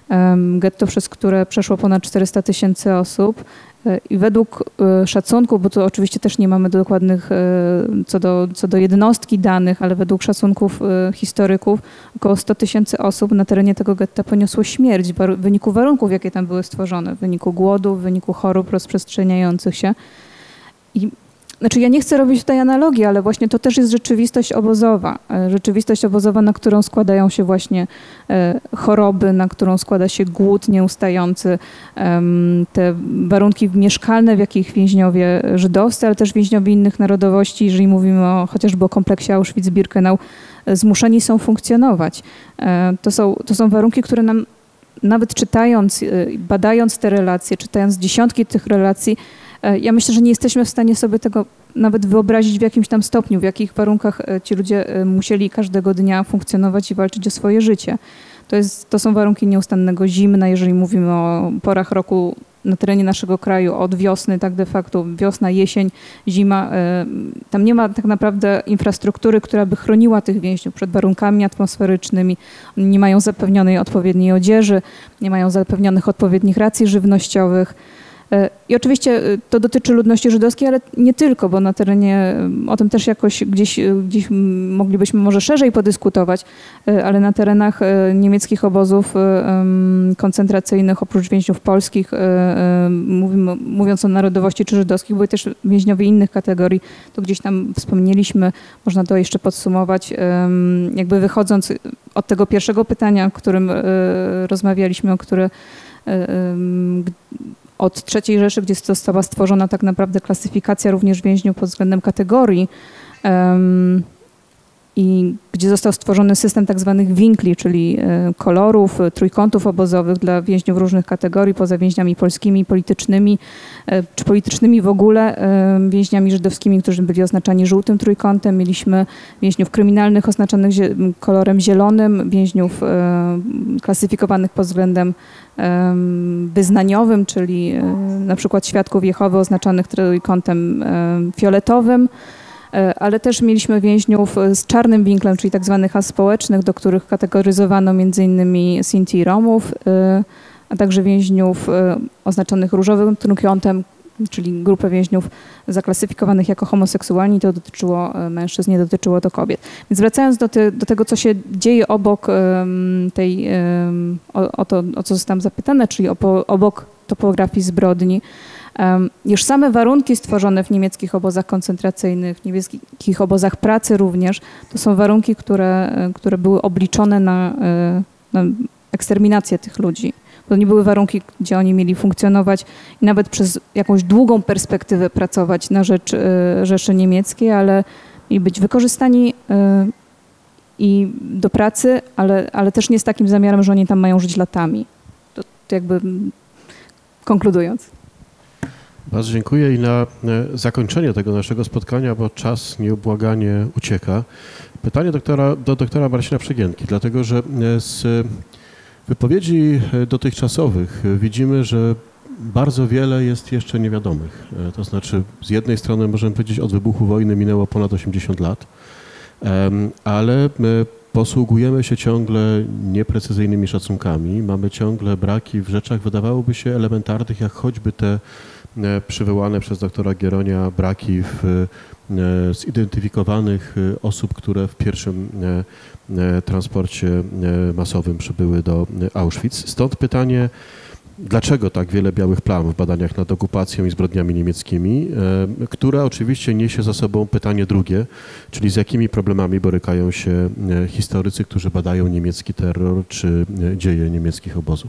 getto, przez które przeszło ponad czterysta tysięcy osób. I według szacunków, bo tu oczywiście też nie mamy dokładnych co do, co do jednostki danych, ale według szacunków historyków około sto tysięcy osób na terenie tego getta poniosło śmierć w wyniku warunków, jakie tam były stworzone, w wyniku głodu, w wyniku chorób rozprzestrzeniających się. I Znaczy ja nie chcę robić tutaj analogii, ale właśnie to też jest rzeczywistość obozowa. Rzeczywistość obozowa, na którą składają się właśnie choroby, na którą składa się głód nieustający, te warunki mieszkalne, w jakich więźniowie żydowscy, ale też więźniowie innych narodowości, jeżeli mówimy o, chociażby o kompleksie Auschwitz-Birkenau, zmuszeni są funkcjonować. To są, to są warunki, które nam nawet czytając, badając te relacje, czytając dziesiątki tych relacji, ja myślę, że nie jesteśmy w stanie sobie tego nawet wyobrazić w jakimś tam stopniu, w jakich warunkach ci ludzie musieli każdego dnia funkcjonować i walczyć o swoje życie. To, jest, to są warunki nieustannego zimna, jeżeli mówimy o porach roku na terenie naszego kraju, od wiosny, tak de facto wiosna, jesień, zima. Tam nie ma tak naprawdę infrastruktury, która by chroniła tych więźniów przed warunkami atmosferycznymi. Oni nie mają zapewnionej odpowiedniej odzieży, nie mają zapewnionych odpowiednich racji żywnościowych. I oczywiście to dotyczy ludności żydowskiej, ale nie tylko, bo na terenie, o tym też jakoś gdzieś, gdzieś moglibyśmy może szerzej podyskutować, ale na terenach niemieckich obozów koncentracyjnych, oprócz więźniów polskich, mówimy, mówiąc o narodowości czy żydowskich, były też więźniowie innych kategorii, to gdzieś tam wspomnieliśmy, można to jeszcze podsumować, jakby wychodząc od tego pierwszego pytania, o którym rozmawialiśmy, o które od trzeciej Rzeszy, gdzie została stworzona tak naprawdę klasyfikacja również więźniów pod względem kategorii um, i gdzie został stworzony system tak zwanych winkli, czyli kolorów, trójkątów obozowych dla więźniów różnych kategorii, poza więźniami polskimi, politycznymi, czy politycznymi w ogóle, więźniami żydowskimi, którzy byli oznaczani żółtym trójkątem. Mieliśmy więźniów kryminalnych oznaczonych kolorem zielonym, więźniów klasyfikowanych pod względem wyznaniowym, czyli na przykład świadków Jehowy oznaczonych trójkątem fioletowym, ale też mieliśmy więźniów z czarnym winklem, czyli tak zwanych aspołecznych, do których kategoryzowano między innymi Sinti i Romów, a także więźniów oznaczonych różowym trójkątem, czyli grupę więźniów zaklasyfikowanych jako homoseksualni. To dotyczyło mężczyzn, nie dotyczyło to kobiet. Więc wracając do, te, do tego, co się dzieje obok tej, o, o to, o co zostałam zapytana, czyli obok topografii zbrodni, już same warunki stworzone w niemieckich obozach koncentracyjnych, w niemieckich obozach pracy również, to są warunki, które, które były obliczone na, na eksterminację tych ludzi. To nie były warunki, gdzie oni mieli funkcjonować i nawet przez jakąś długą perspektywę pracować na rzecz Rzeszy Niemieckiej, ale mieli być wykorzystani i do pracy, ale, ale też nie z takim zamiarem, że oni tam mają żyć latami. To, to jakby konkludując. Bardzo dziękuję i na zakończenie tego naszego spotkania, bo czas nieubłaganie ucieka. Pytanie doktora, do doktora Marcina Przegiętki, dlatego że z wypowiedzi dotychczasowych widzimy, że bardzo wiele jest jeszcze niewiadomych. To znaczy z jednej strony możemy powiedzieć, od wybuchu wojny minęło ponad osiemdziesiąt lat, ale my posługujemy się ciągle nieprecyzyjnymi szacunkami. Mamy ciągle braki w rzeczach, wydawałoby się elementarnych, jak choćby te przywołane przez doktora Gieronia braki w zidentyfikowanych osób, które w pierwszym transporcie masowym przybyły do Auschwitz. Stąd pytanie, dlaczego tak wiele białych plam w badaniach nad okupacją i zbrodniami niemieckimi, które oczywiście niesie za sobą pytanie drugie, czyli z jakimi problemami borykają się historycy, którzy badają niemiecki terror czy dzieje niemieckich obozów?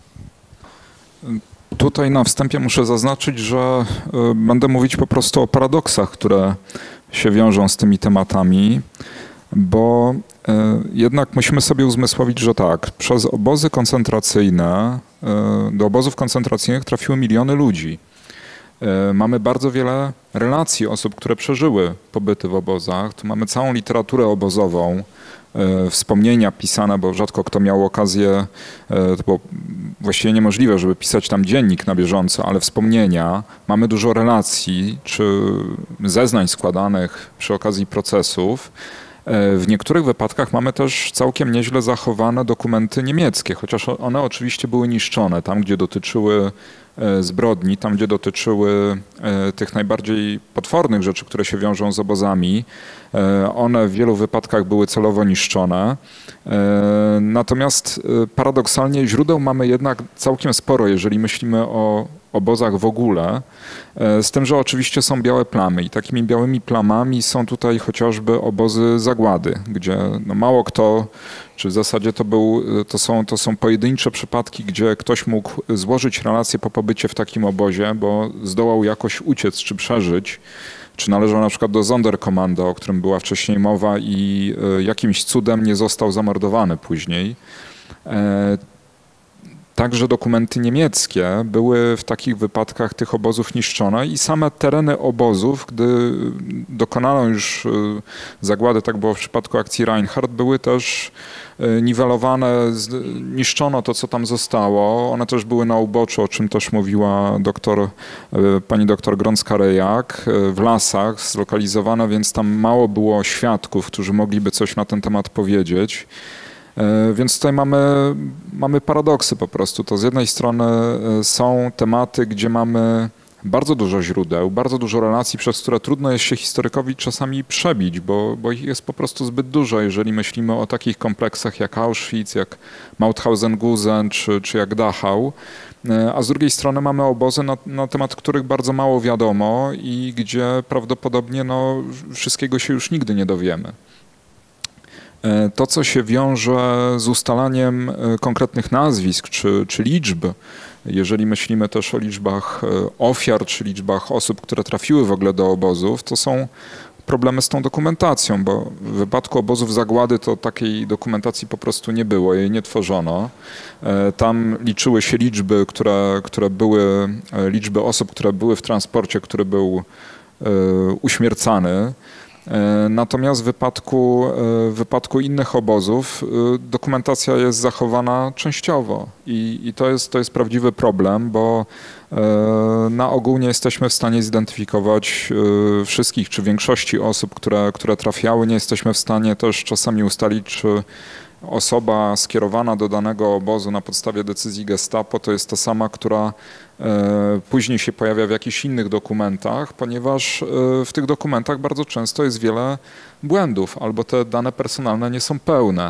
Tutaj na wstępie muszę zaznaczyć, że będę mówić po prostu o paradoksach, które się wiążą z tymi tematami, bo jednak musimy sobie uzmysłowić, że tak, przez obozy koncentracyjne, do obozów koncentracyjnych trafiły miliony ludzi. Mamy bardzo wiele relacji osób, które przeżyły pobyty w obozach. Tu mamy całą literaturę obozową, wspomnienia pisane, bo rzadko kto miał okazję, to było właściwie niemożliwe, żeby pisać tam dziennik na bieżąco, ale wspomnienia. Mamy dużo relacji czy zeznań składanych przy okazji procesów. W niektórych wypadkach mamy też całkiem nieźle zachowane dokumenty niemieckie, chociaż one oczywiście były niszczone tam, gdzie dotyczyły zbrodni, tam gdzie dotyczyły tych najbardziej potwornych rzeczy, które się wiążą z obozami. One w wielu wypadkach były celowo niszczone. Natomiast paradoksalnie źródeł mamy jednak całkiem sporo, jeżeli myślimy o obozach w ogóle, z tym, że oczywiście są białe plamy i takimi białymi plamami są tutaj chociażby obozy zagłady, gdzie no mało kto, czy w zasadzie to, był, to, są, to są pojedyncze przypadki, gdzie ktoś mógł złożyć relację po pobycie w takim obozie, bo zdołał jakoś uciec czy przeżyć, czy należał na przykład do Sonderkommando, o którym była wcześniej mowa i jakimś cudem nie został zamordowany później. Także dokumenty niemieckie były w takich wypadkach tych obozów niszczone i same tereny obozów, gdy dokonano już zagłady, tak było w przypadku akcji Reinhardt, były też niwelowane, niszczono to, co tam zostało. One też były na uboczu, o czym też mówiła doktor, pani doktor Grącka-Rejak, w lasach zlokalizowane, więc tam mało było świadków, którzy mogliby coś na ten temat powiedzieć. Więc tutaj mamy, mamy paradoksy po prostu. To z jednej strony są tematy, gdzie mamy bardzo dużo źródeł, bardzo dużo relacji, przez które trudno jest się historykowi czasami przebić, bo, bo ich jest po prostu zbyt dużo, jeżeli myślimy o takich kompleksach jak Auschwitz, jak Mauthausen-Gusen czy, czy jak Dachau. A z drugiej strony mamy obozy, na, na temat których bardzo mało wiadomo i gdzie prawdopodobnie no, wszystkiego się już nigdy nie dowiemy. To, co się wiąże z ustalaniem konkretnych nazwisk czy, czy liczb, jeżeli myślimy też o liczbach ofiar czy liczbach osób, które trafiły w ogóle do obozów, to są problemy z tą dokumentacją, bo w wypadku obozów zagłady to takiej dokumentacji po prostu nie było, jej nie tworzono. Tam liczyły się liczby, które, które były, liczby osób, które były w transporcie, który był uśmiercany. Natomiast w wypadku, w wypadku innych obozów dokumentacja jest zachowana częściowo i, i to jest, to jest prawdziwy problem, bo na ogół nie jesteśmy w stanie zidentyfikować wszystkich czy większości osób, które, które trafiały. Nie jesteśmy w stanie też czasami ustalić, czy osoba skierowana do danego obozu na podstawie decyzji Gestapo to jest ta sama, która później się pojawia w jakichś innych dokumentach, ponieważ w tych dokumentach bardzo często jest wiele błędów albo te dane personalne nie są pełne.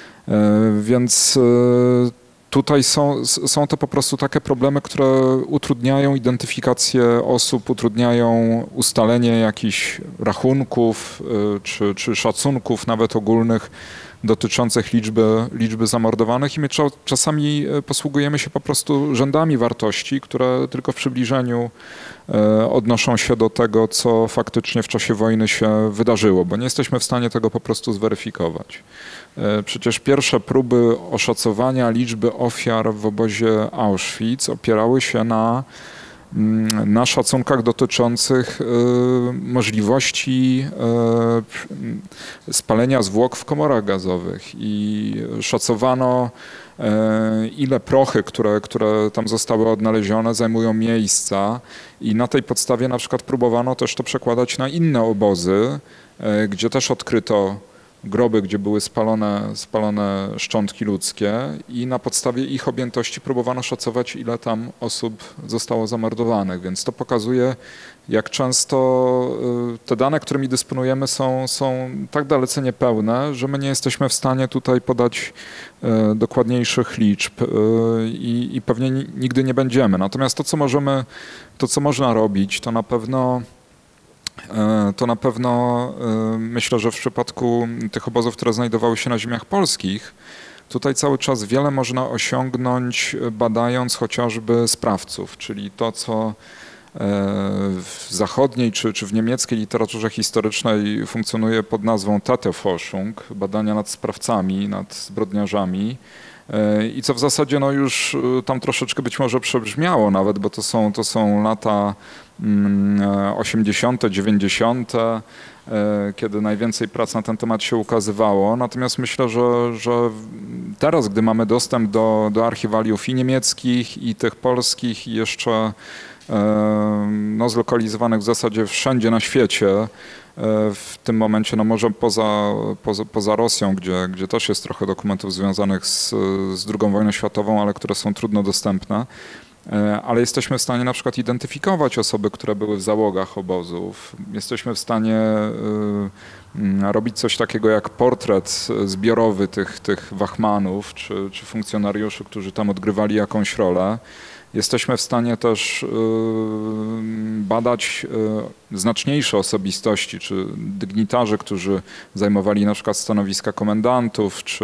Więc tutaj są, są to po prostu takie problemy, które utrudniają identyfikację osób, utrudniają ustalenie jakichś rachunków czy, czy szacunków nawet ogólnych dotyczących liczby, liczby zamordowanych i my czasami posługujemy się po prostu rzędami wartości, które tylko w przybliżeniu odnoszą się do tego, co faktycznie w czasie wojny się wydarzyło, bo nie jesteśmy w stanie tego po prostu zweryfikować. Przecież pierwsze próby oszacowania liczby ofiar w obozie Auschwitz opierały się na na szacunkach dotyczących możliwości spalenia zwłok w komorach gazowych i szacowano, ile prochy, które, które tam zostały odnalezione, zajmują miejsca i na tej podstawie na przykład próbowano też to przekładać na inne obozy, gdzie też odkryto groby, gdzie były spalone, spalone szczątki ludzkie i na podstawie ich objętości próbowano szacować, ile tam osób zostało zamordowanych. Więc to pokazuje, jak często te dane, którymi dysponujemy, są, są tak dalece niepełne, że my nie jesteśmy w stanie tutaj podać dokładniejszych liczb i, i pewnie nigdy nie będziemy. Natomiast to, co możemy, to, co można robić, to na pewno to na pewno myślę, że w przypadku tych obozów, które znajdowały się na ziemiach polskich, tutaj cały czas wiele można osiągnąć, badając chociażby sprawców, czyli to, co w zachodniej czy, czy w niemieckiej literaturze historycznej funkcjonuje pod nazwą Täterforschung, badania nad sprawcami, nad zbrodniarzami. I co w zasadzie no już tam troszeczkę być może przebrzmiało nawet, bo to są, to są lata osiemdziesiąte, dziewięćdziesiąte, kiedy najwięcej prac na ten temat się ukazywało. Natomiast myślę, że, że teraz, gdy mamy dostęp do, do archiwaliów i niemieckich, i tych polskich, i jeszcze no, zlokalizowanych w zasadzie wszędzie na świecie. W tym momencie, no może poza, poza, poza Rosją, gdzie, gdzie też jest trochę dokumentów związanych z, z drugą wojną światową, ale które są trudno dostępne. Ale jesteśmy w stanie na przykład identyfikować osoby, które były w załogach obozów. Jesteśmy w stanie robić coś takiego jak portret zbiorowy tych, tych wachmanów czy, czy funkcjonariuszy, którzy tam odgrywali jakąś rolę. Jesteśmy w stanie też badać znaczniejsze osobistości, czy dygnitarzy, którzy zajmowali na przykład stanowiska komendantów, czy,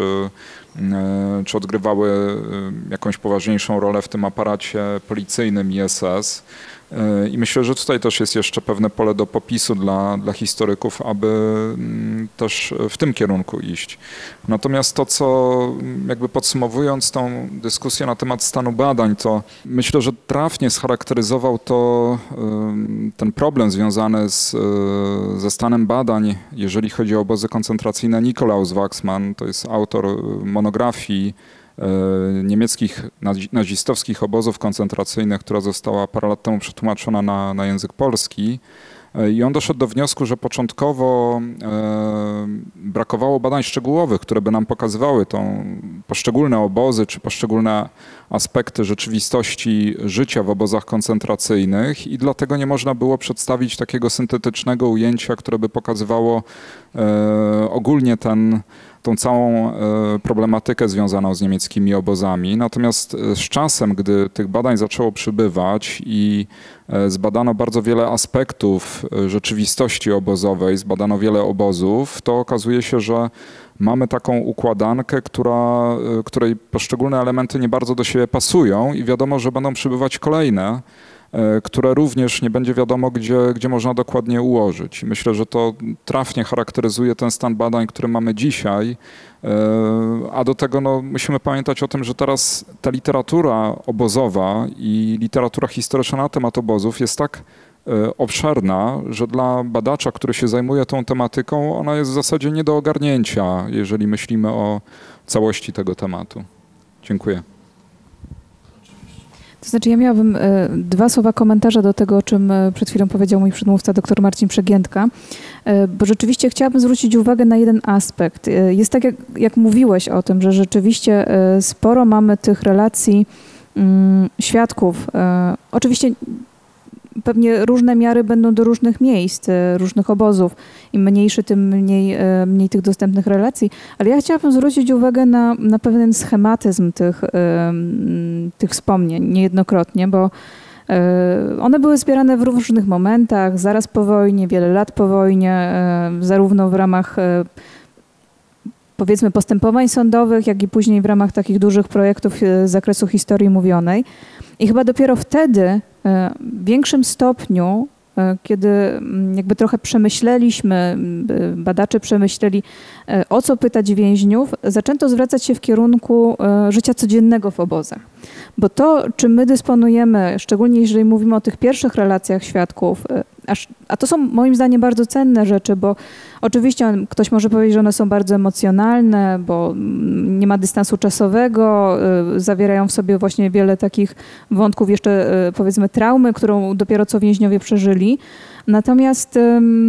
czy odgrywały jakąś poważniejszą rolę w tym aparacie policyjnym I S S. I myślę, że tutaj też jest jeszcze pewne pole do popisu dla, dla historyków, aby też w tym kierunku iść. Natomiast to, co jakby podsumowując tą dyskusję na temat stanu badań, to myślę, że trafnie scharakteryzował to ten problem związany z, ze stanem badań, jeżeli chodzi o obozy koncentracyjne, Nikolaus Wachsman, to jest autor monografii niemieckich nazistowskich obozów koncentracyjnych, która została parę lat temu przetłumaczona na, na język polski. I on doszedł do wniosku, że początkowo e, brakowało badań szczegółowych, które by nam pokazywały tą poszczególne obozy czy poszczególne aspekty rzeczywistości życia w obozach koncentracyjnych i dlatego nie można było przedstawić takiego syntetycznego ujęcia, które by pokazywało e, ogólnie ten tą całą problematykę związaną z niemieckimi obozami. Natomiast z czasem, gdy tych badań zaczęło przybywać i zbadano bardzo wiele aspektów rzeczywistości obozowej, zbadano wiele obozów, to okazuje się, że mamy taką układankę, która, której poszczególne elementy nie bardzo do siebie pasują i wiadomo, że będą przybywać kolejne, które również nie będzie wiadomo, gdzie, gdzie można dokładnie ułożyć. I myślę, że to trafnie charakteryzuje ten stan badań, który mamy dzisiaj, a do tego no, musimy pamiętać o tym, że teraz ta literatura obozowa i literatura historyczna na temat obozów jest tak obszerna, że dla badacza, który się zajmuje tą tematyką, ona jest w zasadzie nie do ogarnięcia, jeżeli myślimy o całości tego tematu. Dziękuję. To znaczy ja miałabym y, dwa słowa komentarza do tego, o czym y, przed chwilą powiedział mój przedmówca, dr Marcin Przegiętka, y, bo rzeczywiście chciałabym zwrócić uwagę na jeden aspekt. Y, jest tak, jak, jak mówiłeś o tym, że rzeczywiście y, sporo mamy tych relacji y, świadków. Y, oczywiście pewnie różne miary będą do różnych miejsc, różnych obozów. Im mniejszy, tym mniej, mniej tych dostępnych relacji. Ale ja chciałabym zwrócić uwagę na, na pewien schematyzm tych, tych wspomnień niejednokrotnie, bo one były zbierane w różnych momentach, zaraz po wojnie, wiele lat po wojnie, zarówno w ramach powiedzmy postępowań sądowych, jak i później w ramach takich dużych projektów z zakresu historii mówionej. I chyba dopiero wtedy w większym stopniu, kiedy jakby trochę przemyśleliśmy, badacze przemyśleli, o co pytać więźniów, zaczęto zwracać się w kierunku życia codziennego w obozach. Bo to, czym my dysponujemy, szczególnie jeżeli mówimy o tych pierwszych relacjach świadków, a to są moim zdaniem bardzo cenne rzeczy, bo oczywiście ktoś może powiedzieć, że one są bardzo emocjonalne, bo nie ma dystansu czasowego, zawierają w sobie właśnie wiele takich wątków jeszcze powiedzmy traumy, którą dopiero co więźniowie przeżyli. Natomiast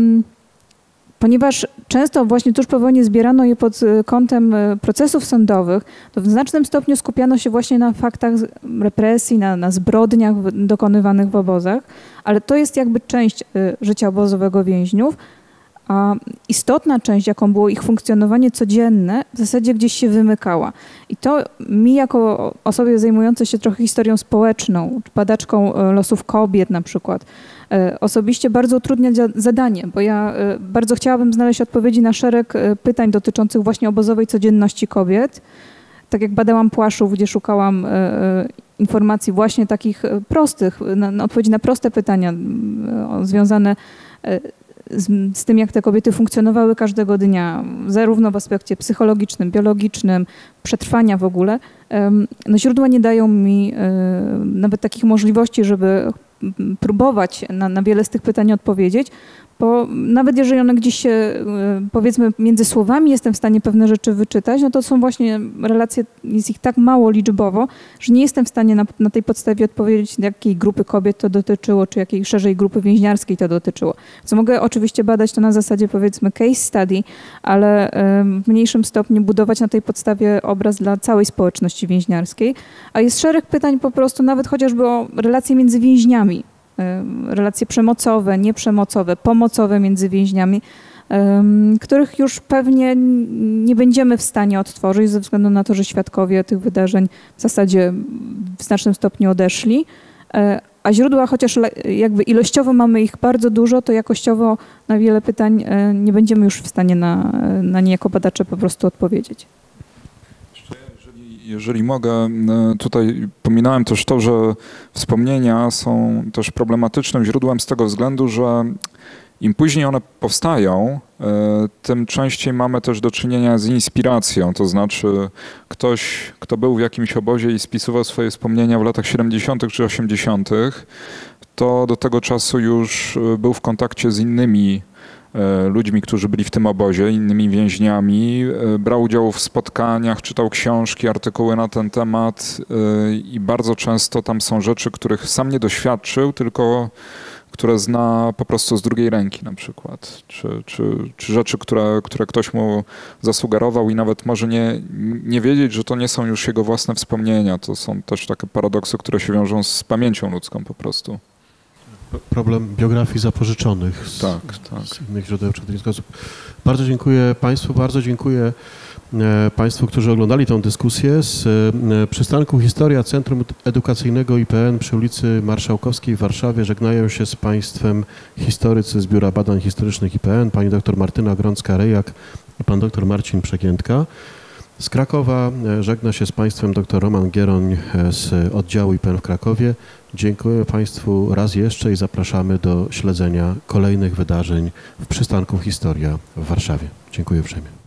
ponieważ często właśnie tuż po wojnie zbierano je pod kątem procesów sądowych, to w znacznym stopniu skupiano się właśnie na faktach represji, na, na zbrodniach dokonywanych w obozach, ale to jest jakby część życia obozowego więźniów, a istotna część, jaką było ich funkcjonowanie codzienne, w zasadzie gdzieś się wymykała. I to mi jako osobie zajmującej się trochę historią społeczną, badaczką losów kobiet na przykład, osobiście bardzo utrudnia zadanie, bo ja bardzo chciałabym znaleźć odpowiedzi na szereg pytań dotyczących właśnie obozowej codzienności kobiet. Tak jak badałam Płaszów, gdzie szukałam informacji właśnie takich prostych, na, odpowiedzi na proste pytania związane z, z tym, jak te kobiety funkcjonowały każdego dnia, zarówno w aspekcie psychologicznym, biologicznym, przetrwania w ogóle, no źródła nie dają mi nawet takich możliwości, żeby próbować na, na wiele z tych pytań odpowiedzieć, bo nawet jeżeli one gdzieś się, powiedzmy, między słowami jestem w stanie pewne rzeczy wyczytać, no to są właśnie relacje, jest ich tak mało liczbowo, że nie jestem w stanie na, na tej podstawie odpowiedzieć, jakiej grupy kobiet to dotyczyło, czy jakiej szerzej grupy więźniarskiej to dotyczyło. Co mogę oczywiście badać to na zasadzie, powiedzmy, case study, ale w mniejszym stopniu budować na tej podstawie obraz dla całej społeczności więźniarskiej. A jest szereg pytań po prostu, nawet chociażby o relacje między więźniami, relacje przemocowe, nieprzemocowe, pomocowe między więźniami, których już pewnie nie będziemy w stanie odtworzyć ze względu na to, że świadkowie tych wydarzeń w zasadzie w znacznym stopniu odeszli, a źródła, chociaż jakby ilościowo mamy ich bardzo dużo, to jakościowo na wiele pytań nie będziemy już w stanie na, na nie jako badacze po prostu odpowiedzieć. Jeżeli, jeżeli mogę, tutaj pominąłem też to, że wspomnienia są też problematycznym źródłem z tego względu, że im później one powstają, tym częściej mamy też do czynienia z inspiracją, to znaczy ktoś, kto był w jakimś obozie i spisywał swoje wspomnienia w latach siedemdziesiątych czy osiemdziesiątych, to do tego czasu już był w kontakcie z innymi ludźmi, którzy byli w tym obozie, innymi więźniami, brał udział w spotkaniach, czytał książki, artykuły na ten temat i bardzo często tam są rzeczy, których sam nie doświadczył, tylko które zna po prostu z drugiej ręki na przykład, czy, czy, czy rzeczy, które, które ktoś mu zasugerował i nawet może nie, nie wiedzieć, że to nie są już jego własne wspomnienia. To są też takie paradoksy, które się wiążą z pamięcią ludzką po prostu. Problem biografii zapożyczonych z, tak, tak. z innych źródeł czy innych osób. Bardzo dziękuję Państwu, bardzo dziękuję Państwu, którzy oglądali tę dyskusję z przystanku Historia Centrum Edukacyjnego I P N przy ulicy Marszałkowskiej w Warszawie. Żegnają się z Państwem historycy z Biura Badań Historycznych I P N, pani doktor Martyna Grącka-Rejak i pan doktor Marcin Przegiętka. Z Krakowa żegna się z Państwem dr Roman Gieroń z oddziału I P N w Krakowie. Dziękuję Państwu raz jeszcze i zapraszamy do śledzenia kolejnych wydarzeń w przystanku Historia w Warszawie. Dziękuję uprzejmie.